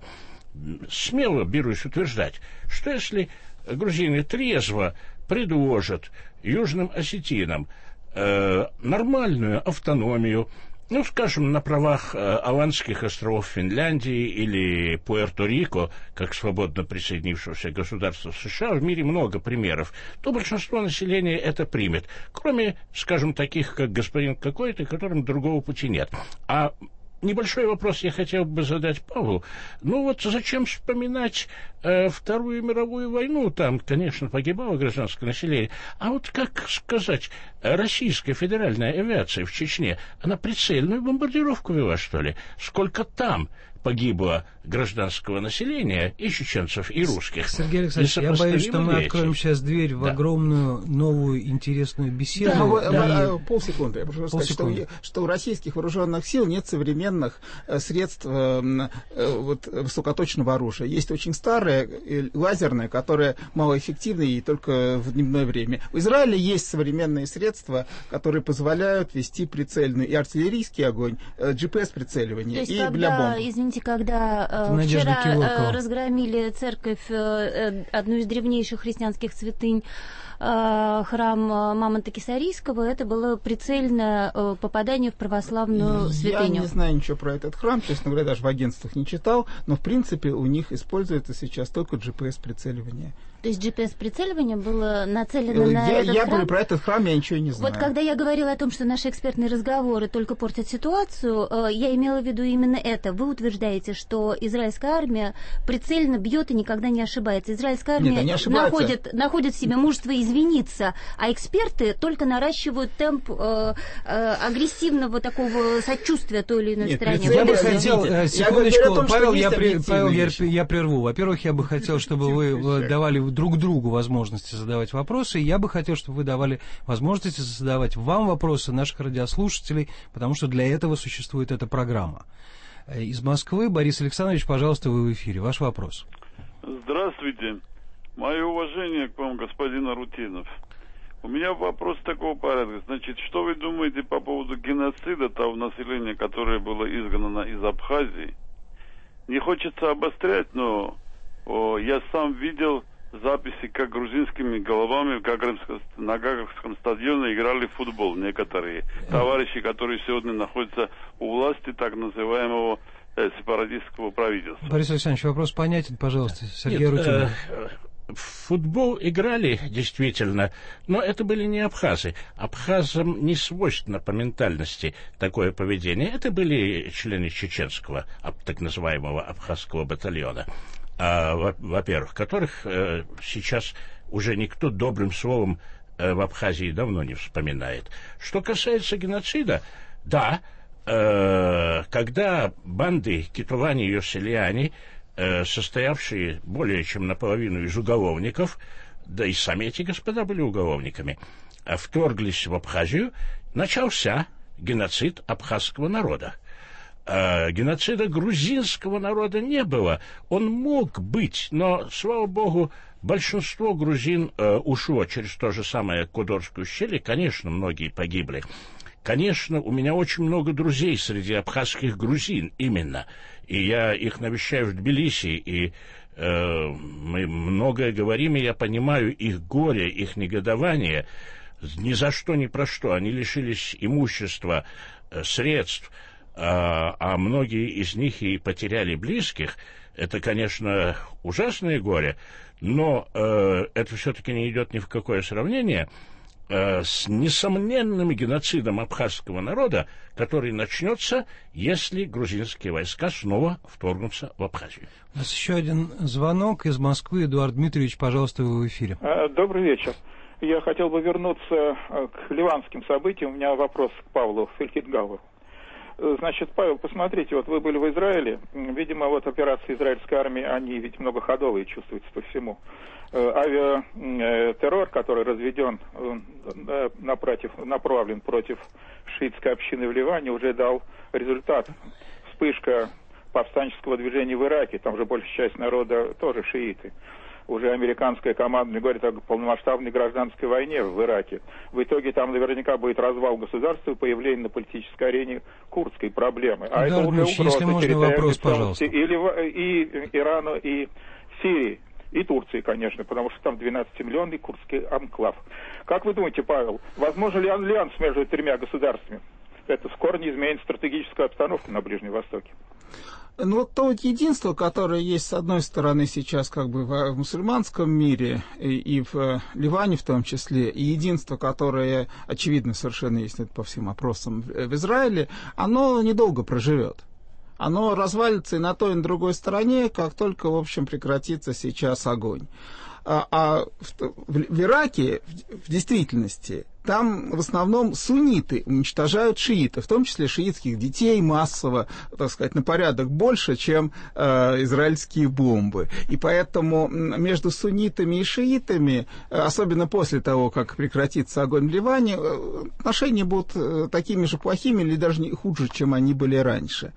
смело берусь утверждать, что если грузины трезво предложат южным осетинам э, нормальную автономию, ну, скажем, на правах э, Аландских островов Финляндии или Пуэрто-Рико, как свободно присоединившегося государства США, в мире много примеров, то большинство населения это примет, кроме, скажем, таких, как господин какой-то, которым другого пути нет. А небольшой вопрос я хотел бы задать Павлу. Ну вот зачем вспоминать э, Вторую мировую войну, там, конечно, погибало гражданское население, а вот, как сказать, российская федеральная авиация в Чечне, она прицельную бомбардировку вела, что ли? Сколько там погибло гражданского населения, и чеченцев, и русских. Сергей Александрович, я боюсь, что мы откроем сейчас дверь в да. огромную, новую, интересную беседу. Да, но, да. Полсекунды. Я прошу сказать, что, что у российских вооруженных сил нет современных средств э, вот, высокоточного оружия. Есть очень старое, лазерное, которое малоэффективное и только в дневное время. В Израиле есть современные средства, которые позволяют вести прицельный и артиллерийский огонь, джи пи эс-прицеливание. То есть, и когда, для бомб. Извините, когда Надежда вчера Киворкова. разгромили церковь, одну из древнейших христианских святынь, храм Мамонта Кесарийского, это было прицельное попадание в православную святыню. Я не знаю ничего про этот храм, честно говоря, даже в агентствах не читал, но в принципе у них используется сейчас только джи пи эс-прицеливание. То есть джи пи эс-прицеливание было нацелено я, на этот я храм? Я говорю про этот храм, я ничего не знаю. Вот когда я говорила о том, что наши экспертные разговоры только портят ситуацию, я имела в виду именно это. Вы утверждаете, что израильская армия прицельно бьет и никогда не ошибается. Израильская армия Нет, находит, находит в себе мужество извиниться, а эксперты только наращивают темп э, э, агрессивного такого сочувствия той или иной Нет, стороне. Я бы хотел, я секундочку, том, Павел, я, при, Павел я, вещи. я прерву. Во-первых, я бы хотел, чтобы вы давали друг другу возможности задавать вопросы, и я бы хотел, чтобы вы давали возможности задавать вам вопросы наших радиослушателей, потому что для этого существует эта программа. Из Москвы Борис Александрович, пожалуйста, вы в эфире. Ваш вопрос. Здравствуйте. Мое уважение к вам, господин Арутинов. У меня вопрос такого порядка. Значит, что вы думаете по поводу геноцида того населения, которое было изгнано из Абхазии? Не хочется обострять, но о, я сам видел записи, как грузинскими головами в Гагаринском, на Гагаринском стадионе играли в футбол некоторые товарищи, которые сегодня находятся у власти так называемого э, сепаратистского правительства. Борис Александрович, вопрос понятен, пожалуйста, Сергей Арутюнов. В футбол играли, действительно, но это были не абхазы. Абхазам не свойственно по ментальности такое поведение. Это были члены чеченского, так называемого абхазского батальона, а, во-первых, которых э, сейчас уже никто добрым словом э, в Абхазии давно не вспоминает. Что касается геноцида, да, э, когда банды Китулани и Йоселяни, состоявшие более чем наполовину из уголовников, да и сами эти господа были уголовниками, вторглись в Абхазию, начался геноцид абхазского народа. Геноцида грузинского народа не было. Он мог быть, но, слава богу, большинство грузин ушло через то же самое Кудорское ущелье. Конечно, многие погибли. Конечно, у меня очень много друзей среди абхазских грузин именно. И я их навещаю в Тбилиси, и э, мы многое говорим, и я понимаю их горе, их негодование. Ни за что, ни про что. Они лишились имущества, э, средств, э, а многие из них и потеряли близких. Это, конечно, ужасное горе, но э, это все-таки не идет ни в какое сравнение с несомненным геноцидом абхазского народа, который начнется, если грузинские войска снова вторгнутся в Абхазию. У нас еще один звонок из Москвы. Эдуард Дмитриевич, пожалуйста, вы в эфире. Добрый вечер. Я хотел бы вернуться к ливанским событиям. У меня вопрос к Павлу Фельхетгауэру. Значит, Павел, посмотрите, вот вы были в Израиле. Видимо, вот операции израильской армии, они ведь многоходовые чувствуются по всему. Авиатеррор, который разведен, напротив, направлен против шиитской общины в Ливане, уже дал результат. Вспышка повстанческого движения в Ираке, там же большая часть народа тоже шииты. Уже американская команда говорит о полномасштабной гражданской войне в Ираке. В итоге там наверняка будет развал государства и появление на политической арене курдской проблемы. А это уже угроза территориальной целостности и Ирану, и Сирии. И Турции, конечно, потому что там двенадцатимиллионный курдский анклав. Как вы думаете, Павел, возможно ли альянс между тремя государствами? Это в корне изменит стратегическую обстановку на Ближнем Востоке. Ну, вот то единство, которое есть, с одной стороны, сейчас как бы в мусульманском мире и, и в Ливане в том числе, и единство, которое, очевидно, совершенно есть по всем опросам в Израиле, оно недолго проживет. оно развалится и на той, и на другой стороне, как только, в общем, прекратится сейчас огонь. А, а в, в Ираке, в, в действительности, там в основном сунниты уничтожают шиитов, в том числе шиитских детей массово, так сказать, на порядок больше, чем э, израильские бомбы. И поэтому между суннитами и шиитами, особенно после того, как прекратится огонь в Ливане, отношения будут такими же плохими или даже не хуже, чем они были раньше.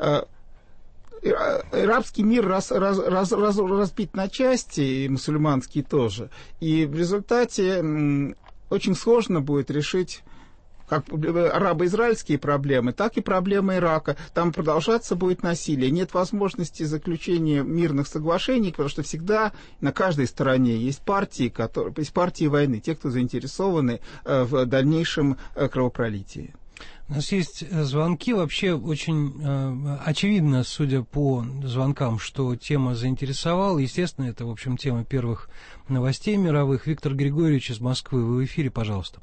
Арабский мир раз, раз, раз, раз, разбит на части, и мусульманский тоже. И в результате м, очень сложно будет решить как арабо-израильские проблемы, так и проблемы Ирака. Там продолжаться будет насилие. Нет возможности заключения мирных соглашений, потому что всегда на каждой стороне есть партии, которые, есть партии войны, те, кто заинтересованы э, в дальнейшем э, кровопролитии. У нас есть звонки. Вообще очень э, очевидно, судя по звонкам, что тема заинтересовала. Естественно, это, в общем, тема первых новостей мировых. Виктор Григорьевич из Москвы. Вы в эфире, пожалуйста.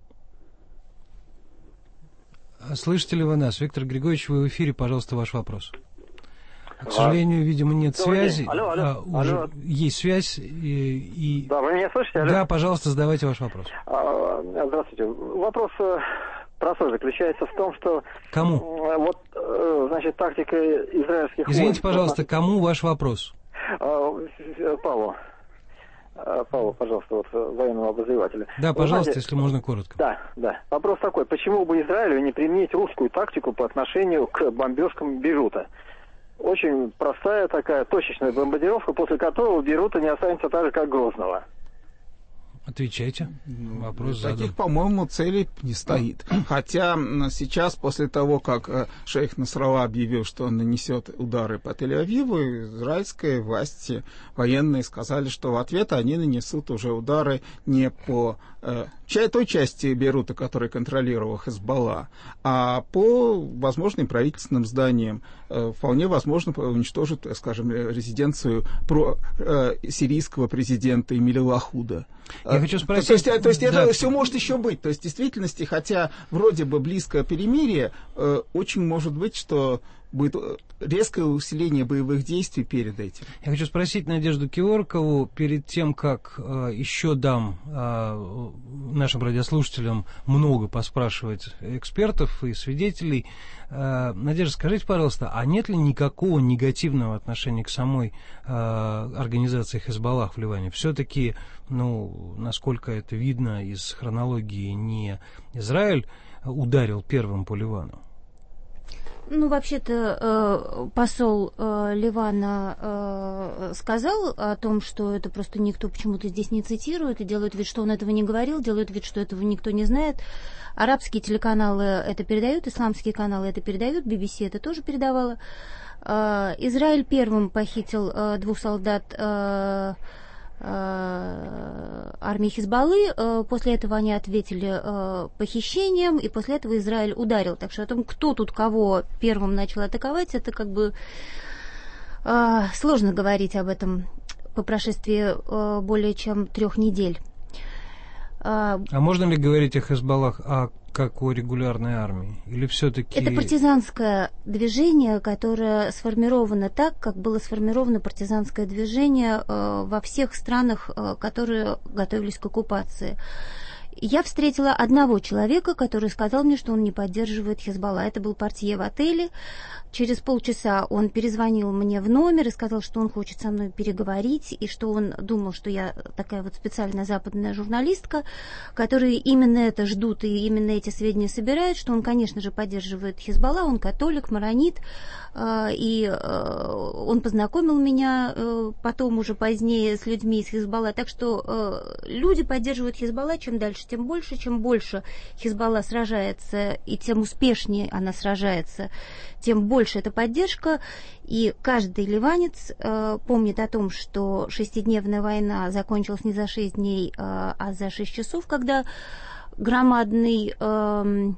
Слышите ли вы нас? Виктор Григорьевич, вы в эфире, пожалуйста, ваш вопрос. К сожалению, видимо, нет Добрый связи. День. Алло, алло, а, уже алло. Есть связь. И, и... Да, вы меня слышите? Алло? Да, пожалуйста, задавайте ваш вопрос. А, здравствуйте. Вопрос простой, заключается в том, что... Кому? Вот, значит, тактика израильских... Извините, войск... пожалуйста, кому ваш вопрос? Павлу. Павел, пожалуйста, вот военного обозревателя. Да, пожалуйста, знаете, если можно коротко. Да, да. Вопрос такой, почему бы Израилю не применить русскую тактику по отношению к бомбежкам Бейрута? Очень простая такая точечная бомбардировка, после которого Бейрута не останется так же, как Грозного. Отвечайте. Вопрос Таких, задан. по-моему, целей не стоит. Хотя сейчас, после того, как шейх Насралла объявил, что он нанесет удары по Тель-Авиву, израильские власти военные сказали, что в ответ они нанесут уже удары не по э, той части Бейрута, которую контролировал Хезболла, а по возможным правительственным зданиям. Э, вполне возможно уничтожат, скажем, резиденцию про, э, сирийского президента Эмиля Лахуда. Я хочу спросить... То есть, то есть да. это все может еще быть. То есть, в действительности, хотя вроде бы близкое перемирие, э, очень может быть, что будет резкое усиление боевых действий перед этим. Я хочу спросить Надежду Киоркову, перед тем, как э, еще дам э, нашим радиослушателям много поспрашивать экспертов и свидетелей. Э, Надежда, скажите, пожалуйста, а нет ли никакого негативного отношения к самой э, организации Хезболлах в Ливане? Все-таки, ну, насколько это видно из хронологии, не Израиль ударил первым по Ливану? Ну, вообще-то э, посол э, Ливана э, сказал о том, что это просто никто почему-то здесь не цитирует и делают вид, что он этого не говорил, делают вид, что этого никто не знает. Арабские телеканалы это передают, исламские каналы это передают, би би си это тоже передавала. Э, Израиль первым похитил э, двух солдат э, армии Хизбаллы. После этого они ответили похищением, и после этого Израиль ударил. Так что о том, кто тут кого первым начал атаковать, это как бы сложно говорить об этом по прошествии более чем трех недель. А можно ли говорить о Хезболлах а как о регулярной армии? Или все-таки... Это партизанское движение, которое сформировано так, как было сформировано партизанское движение э, во всех странах, э, которые готовились к оккупации. Я встретила одного человека, который сказал мне, что он не поддерживает Хезболла. Это был портье в отеле. Через полчаса он перезвонил мне в номер и сказал, что он хочет со мной переговорить, и что он думал, что я такая вот специальная западная журналистка, которые именно это ждут и именно эти сведения собирают, что он, конечно же, поддерживает Хезболла, он католик, маронит, и он познакомил меня потом уже позднее с людьми из Хезболла. Так что люди поддерживают Хезболла, чем дальше, тем больше, чем больше Хезболла сражается, и тем успешнее она сражается, тем больше эта поддержка, и каждый ливанец э, помнит о том, что шестидневная война закончилась не за шесть дней, э, а за шесть часов, когда громадный э,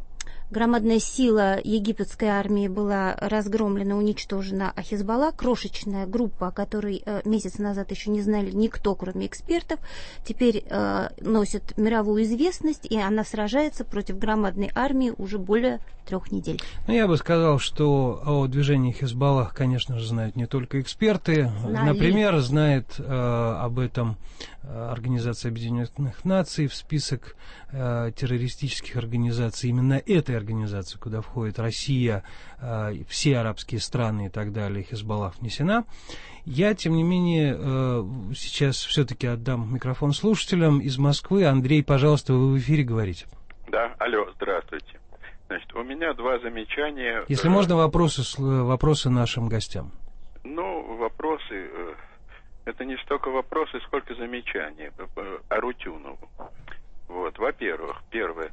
громадная сила египетской армии была разгромлена, уничтожена, а Хизбалла, крошечная группа, о которой э, месяц назад еще не знали никто, кроме экспертов, теперь э, носит мировую известность, и она сражается против громадной армии уже более трех недель. Ну, я бы сказал, что о движении Хизбалла, конечно же, знают не только эксперты. Знали. Например, знает э, об этом Организация Объединенных Наций, в список э, террористических организаций, именно этой организации, куда входит Россия, э, все арабские страны и так далее, Хизбалла внесена. Я, тем не менее, э, сейчас все-таки отдам микрофон слушателям из Москвы. Андрей, пожалуйста, вы в эфире говорите. Да, алло, здравствуйте. Значит, у меня два замечания. Если можно, вопросы, вопросы нашим гостям. Ну, вопросы, это не столько вопросы, сколько замечания Арутюнову. Вот, во-первых, первое.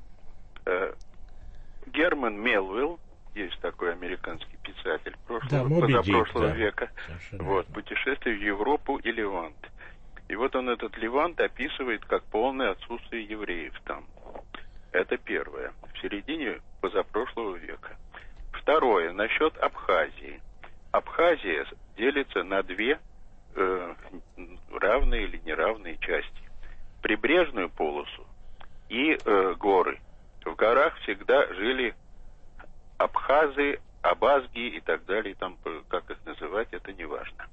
Герман Мелвилл, есть такой американский писатель прошлого, да, позапрошлого да. века, вот, «Путешествие в Европу и Левант». И вот он этот Левант описывает как полное отсутствие евреев там. Это первое. В середине позапрошлого века. Второе. Насчет Абхазии. Абхазия делится на две э, равные или неравные части. Прибрежную полосу и э, горы. В горах всегда жили абхазы, абазги и так далее. Там, как их называть, это не важно.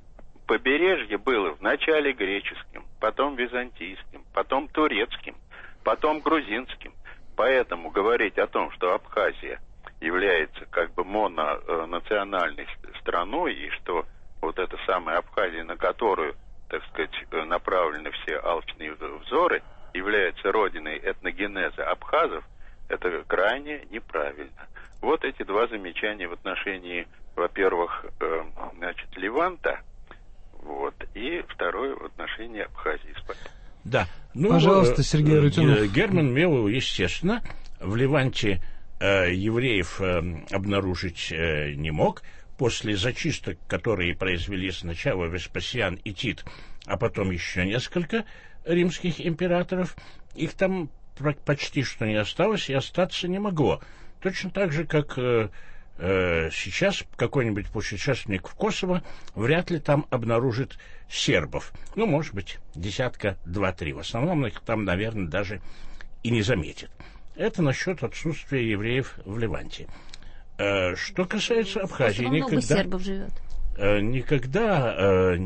Побережье было вначале греческим, потом византийским, потом турецким, потом грузинским. Поэтому говорить о том, что Абхазия является как бы мононациональной страной, и что вот эта самая Абхазия, на которую, так сказать, направлены все алчные взоры, является родиной этногенеза абхазов, это крайне неправильно. Вот эти два замечания в отношении, во-первых, э, значит, Леванта, вот, и второе в отношении Абхазии. Да. Ну, пожалуйста, Сергей Арутюнов. Герман Мелвилл, естественно, в Леванте э, евреев э, обнаружить э, не мог. После зачисток, которые произвели сначала Веспасиан и Тит, а потом еще несколько римских императоров, их там почти что не осталось и остаться не могло. Точно так же, как э, э, сейчас какой-нибудь путешественник в Косово вряд ли там обнаружит сербов. Ну, может быть, десятка два-три. В основном их там, наверное, даже и не заметит. Это насчет отсутствия евреев в Леванте. Э, что касается Абхазии, никогда, сербов живет. Э, никогда э,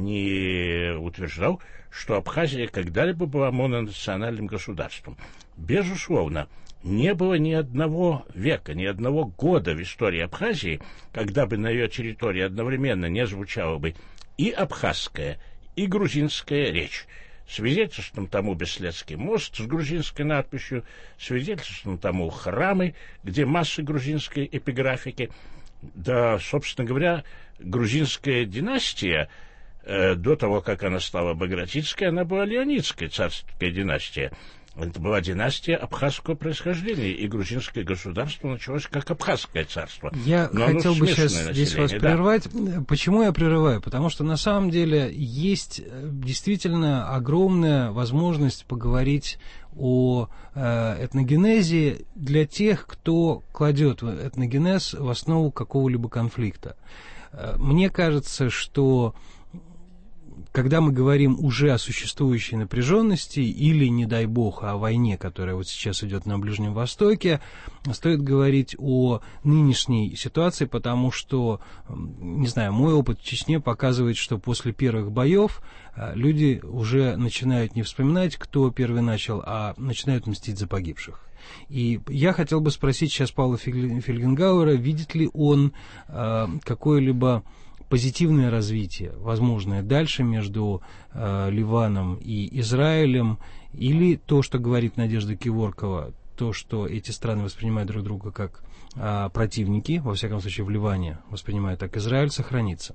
не утверждал, что Абхазия когда-либо была мононациональным государством. Безусловно, не было ни одного века, ни одного года в истории Абхазии, когда бы на ее территории одновременно не звучала бы и абхазская, и грузинская речь. Свидетельством тому Беследский мост с грузинской надписью, свидетельством тому храмы, где масса грузинской эпиграфики. Да, собственно говоря, грузинская династия, э, до того, как она стала Багратинской, она была Леонидская царская династия. Это была династия абхазского происхождения, и грузинское государство началось как абхазское царство. Я Но хотел бы сейчас население, здесь вас да. прервать. Почему я прерываю? Потому что на самом деле есть действительно огромная возможность поговорить о э, этногенезе для тех, кто кладет этногенез в основу какого-либо конфликта. Э, мне кажется, что когда мы говорим уже о существующей напряженности или, не дай бог, о войне, которая вот сейчас идет на Ближнем Востоке, стоит говорить о нынешней ситуации, потому что, не знаю, мой опыт в Чечне показывает, что после первых боев люди уже начинают не вспоминать, кто первый начал, а начинают мстить за погибших. И я хотел бы спросить сейчас Павла Фельгенгауэра, видит ли он э, какое-либо позитивное развитие, возможное дальше между э, Ливаном и Израилем, или то, что говорит Надежда Киворкова, то, что эти страны воспринимают друг друга как э, противники, во всяком случае в Ливане воспринимают так, Израиль сохранится?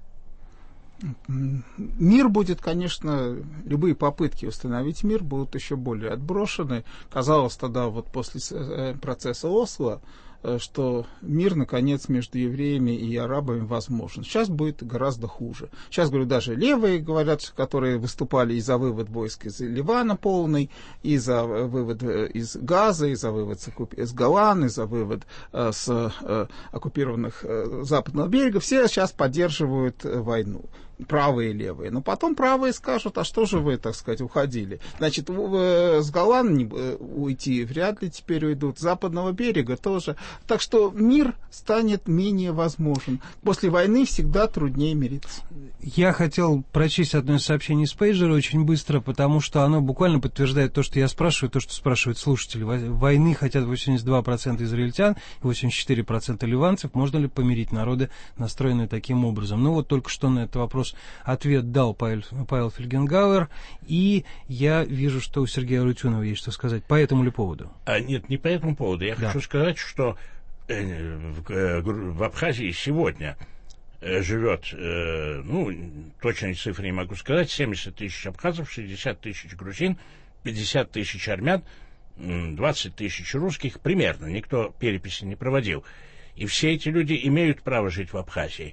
Мир будет, конечно, любые попытки установить мир будут еще более отброшены. Казалось тогда, вот после процесса Осло, что мир, наконец, между евреями и арабами возможен. Сейчас будет гораздо хуже. Сейчас, говорю, даже левые говорят, которые выступали и за вывод войск из Ливана полный, и за вывод из Газа, и за вывод с Голан, и за вывод с оккупированных западного берега, все сейчас поддерживают войну. Правые и левые. Но потом правые скажут, а что же вы, так сказать, уходили? Значит, с Голланд уйти вряд ли теперь уйдут, с западного берега тоже. Так что мир станет менее возможен. После войны всегда труднее мириться. Я хотел прочесть одно из сообщений из пейджера очень быстро, потому что оно буквально подтверждает то, что я спрашиваю, то, что спрашивают слушатели. Войны хотят восемьдесят два процента израильтян и восемьдесят четыре процента ливанцев. Можно ли помирить народы, настроенные таким образом? Ну вот только что на этот вопрос ответ дал Павел, Павел Фельгенгауэр, и я вижу, что у Сергея Арутюнова есть что сказать. По этому ли поводу? А, нет, не по этому поводу. Я да. хочу сказать, что э, в, э, в Абхазии сегодня э, живет, э, ну, точной цифры не могу сказать, семьдесят тысяч абхазов, шестьдесят тысяч грузин, пятьдесят тысяч армян, двадцать тысяч русских, примерно. Никто переписи не проводил. И все эти люди имеют право жить в Абхазии.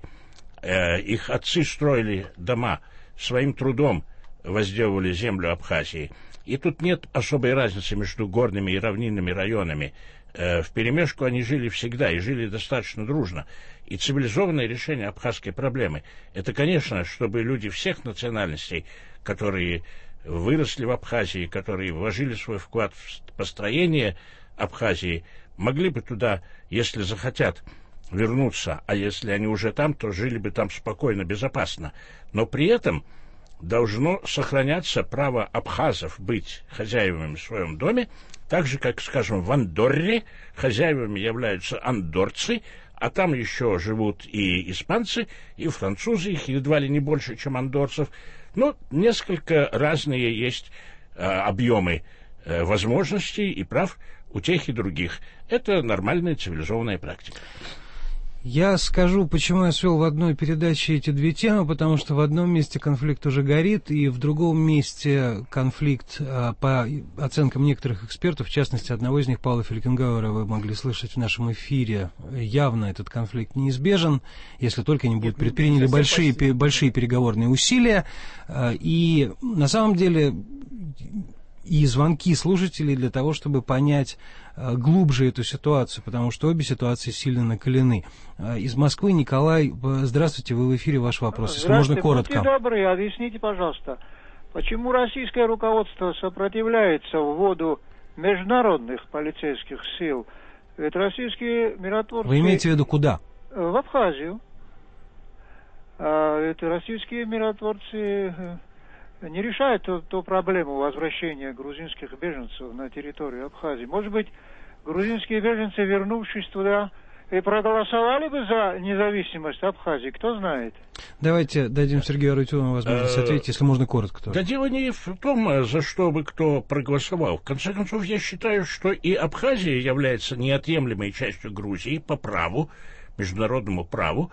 Их отцы строили дома, своим трудом возделывали землю Абхазии. И тут нет особой разницы между горными и равнинными районами. Вперемешку они жили всегда и жили достаточно дружно. И цивилизованное решение абхазской проблемы — это, конечно, чтобы люди всех национальностей, которые выросли в Абхазии, которые вложили свой вклад в построение Абхазии, могли бы туда, если захотят, вернуться, а если они уже там, то жили бы там спокойно, безопасно. Но при этом должно сохраняться право абхазов быть хозяевами в своем доме, так же, как, скажем, в Андорре хозяевами являются андорцы, а там еще живут и испанцы, и французы, их едва ли не больше, чем андорцев. Но несколько разные есть э, объемы э, возможностей и прав у тех и других. Это нормальная цивилизованная практика. Я скажу, почему я свел в одной передаче эти две темы, потому что в одном месте конфликт уже горит, и в другом месте конфликт, по оценкам некоторых экспертов, в частности, одного из них, Павла Фельгенгауэра, вы могли слышать в нашем эфире, явно этот конфликт неизбежен, если только не будут предприняли большие, большие переговорные усилия. И на самом деле и звонки слушателей для того, чтобы понять глубже эту ситуацию, потому что обе ситуации сильно накалены. Из Москвы Николай, здравствуйте, вы в эфире, ваш вопрос, если можно коротко. Будьте добры, объясните, пожалуйста, почему российское руководство сопротивляется вводу международных полицейских сил? Ведь российские миротворцы... Вы имеете в виду куда? В Абхазию. А это российские миротворцы не решают ту, ту проблему возвращения грузинских беженцев на территорию Абхазии. Может быть, грузинские беженцы, вернувшись туда, и проголосовали бы за независимость Абхазии, кто знает. Давайте дадим Сергею Арутюнову возможность ответить, если можно коротко. Тоже. Да дело не в том, за что бы кто проголосовал. В конце концов, я считаю, что и Абхазия является неотъемлемой частью Грузии по праву, международному праву.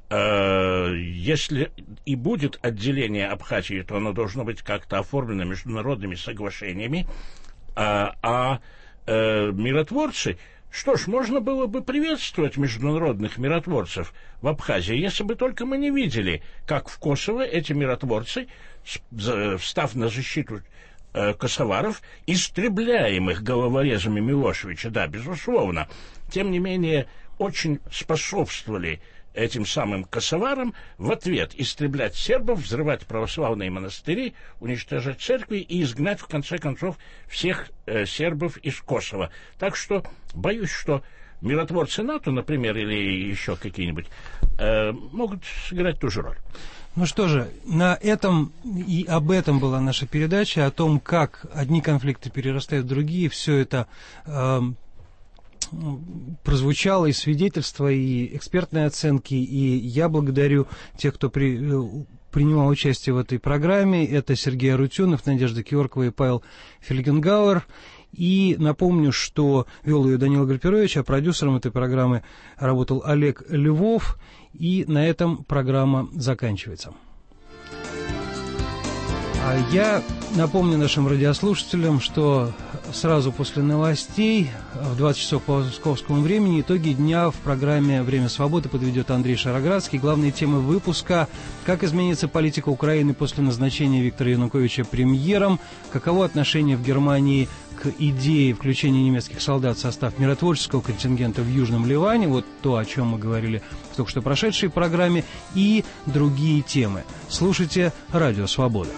Если и будет отделение Абхазии, то оно должно быть как-то оформлено международными соглашениями, а, а э, миротворцы, что ж, можно было бы приветствовать международных миротворцев в Абхазии, если бы только мы не видели, как в Косово эти миротворцы, встав на защиту э, косоваров, истребляемых головорезами Милошевича, да, безусловно, тем не менее, очень способствовали этим самым косоварам в ответ истреблять сербов, взрывать православные монастыри, уничтожать церкви и изгнать, в конце концов, всех э, сербов из Косово. Так что боюсь, что миротворцы НАТО, например, или еще какие-нибудь, э, могут сыграть ту же роль. Ну что же, на этом и об этом была наша передача, о том, как одни конфликты перерастают в другие. Все это э, прозвучало и свидетельства, и экспертные оценки, и я благодарю тех, кто при, принимал участие в этой программе. Это Сергей Арутюнов, Надежда Киоркова и Павел Фельгенгауэр. И напомню, что вел ее Данила Гальперович, а продюсером этой программы работал Олег Львов. И на этом программа заканчивается. А я напомню нашим радиослушателям, что сразу после новостей в двадцать часов по московскому времени. Итоги дня в программе «Время свободы» подведет Андрей Шароградский. Главные темы выпуска: как изменится политика Украины после назначения Виктора Януковича премьером, каково отношение в Германии к идее включения немецких солдат в состав миротворческого контингента в Южном Ливане, вот то, о чем мы говорили в только что прошедшей программе, и другие темы. Слушайте «Радио Свобода».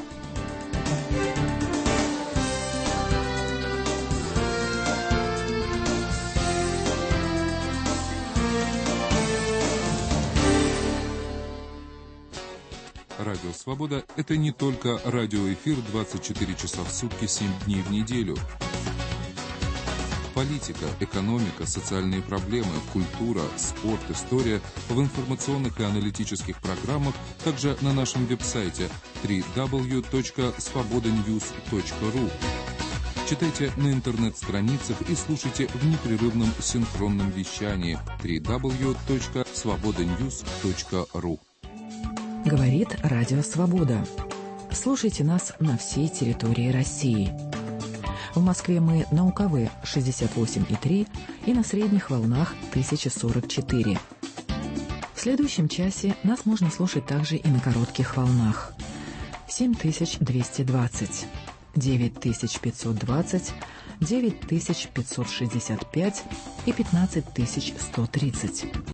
Радио «Свобода» — это не только радиоэфир двадцать четыре часа в сутки, семь дней в неделю. Политика, экономика, социальные проблемы, культура, спорт, история в информационных и аналитических программах, также на нашем веб-сайте дабл ю дабл ю дабл ю точка свобода ньюс точка ру. Читайте на интернет-страницах и слушайте в непрерывном синхронном вещании дабл ю дабл ю дабл ю точка свобода ньюс точка ру. Говорит Радио Свобода. Слушайте нас на всей территории России. В Москве мы на У К В шестьдесят восемь и три и на средних волнах тысяча сорок четыре. В следующем часе нас можно слушать также и на коротких волнах. семь тысяч двести двадцать, девять тысяч пятьсот двадцать, девять тысяч пятьсот шестьдесят пять и пятнадцать тысяч сто тридцать.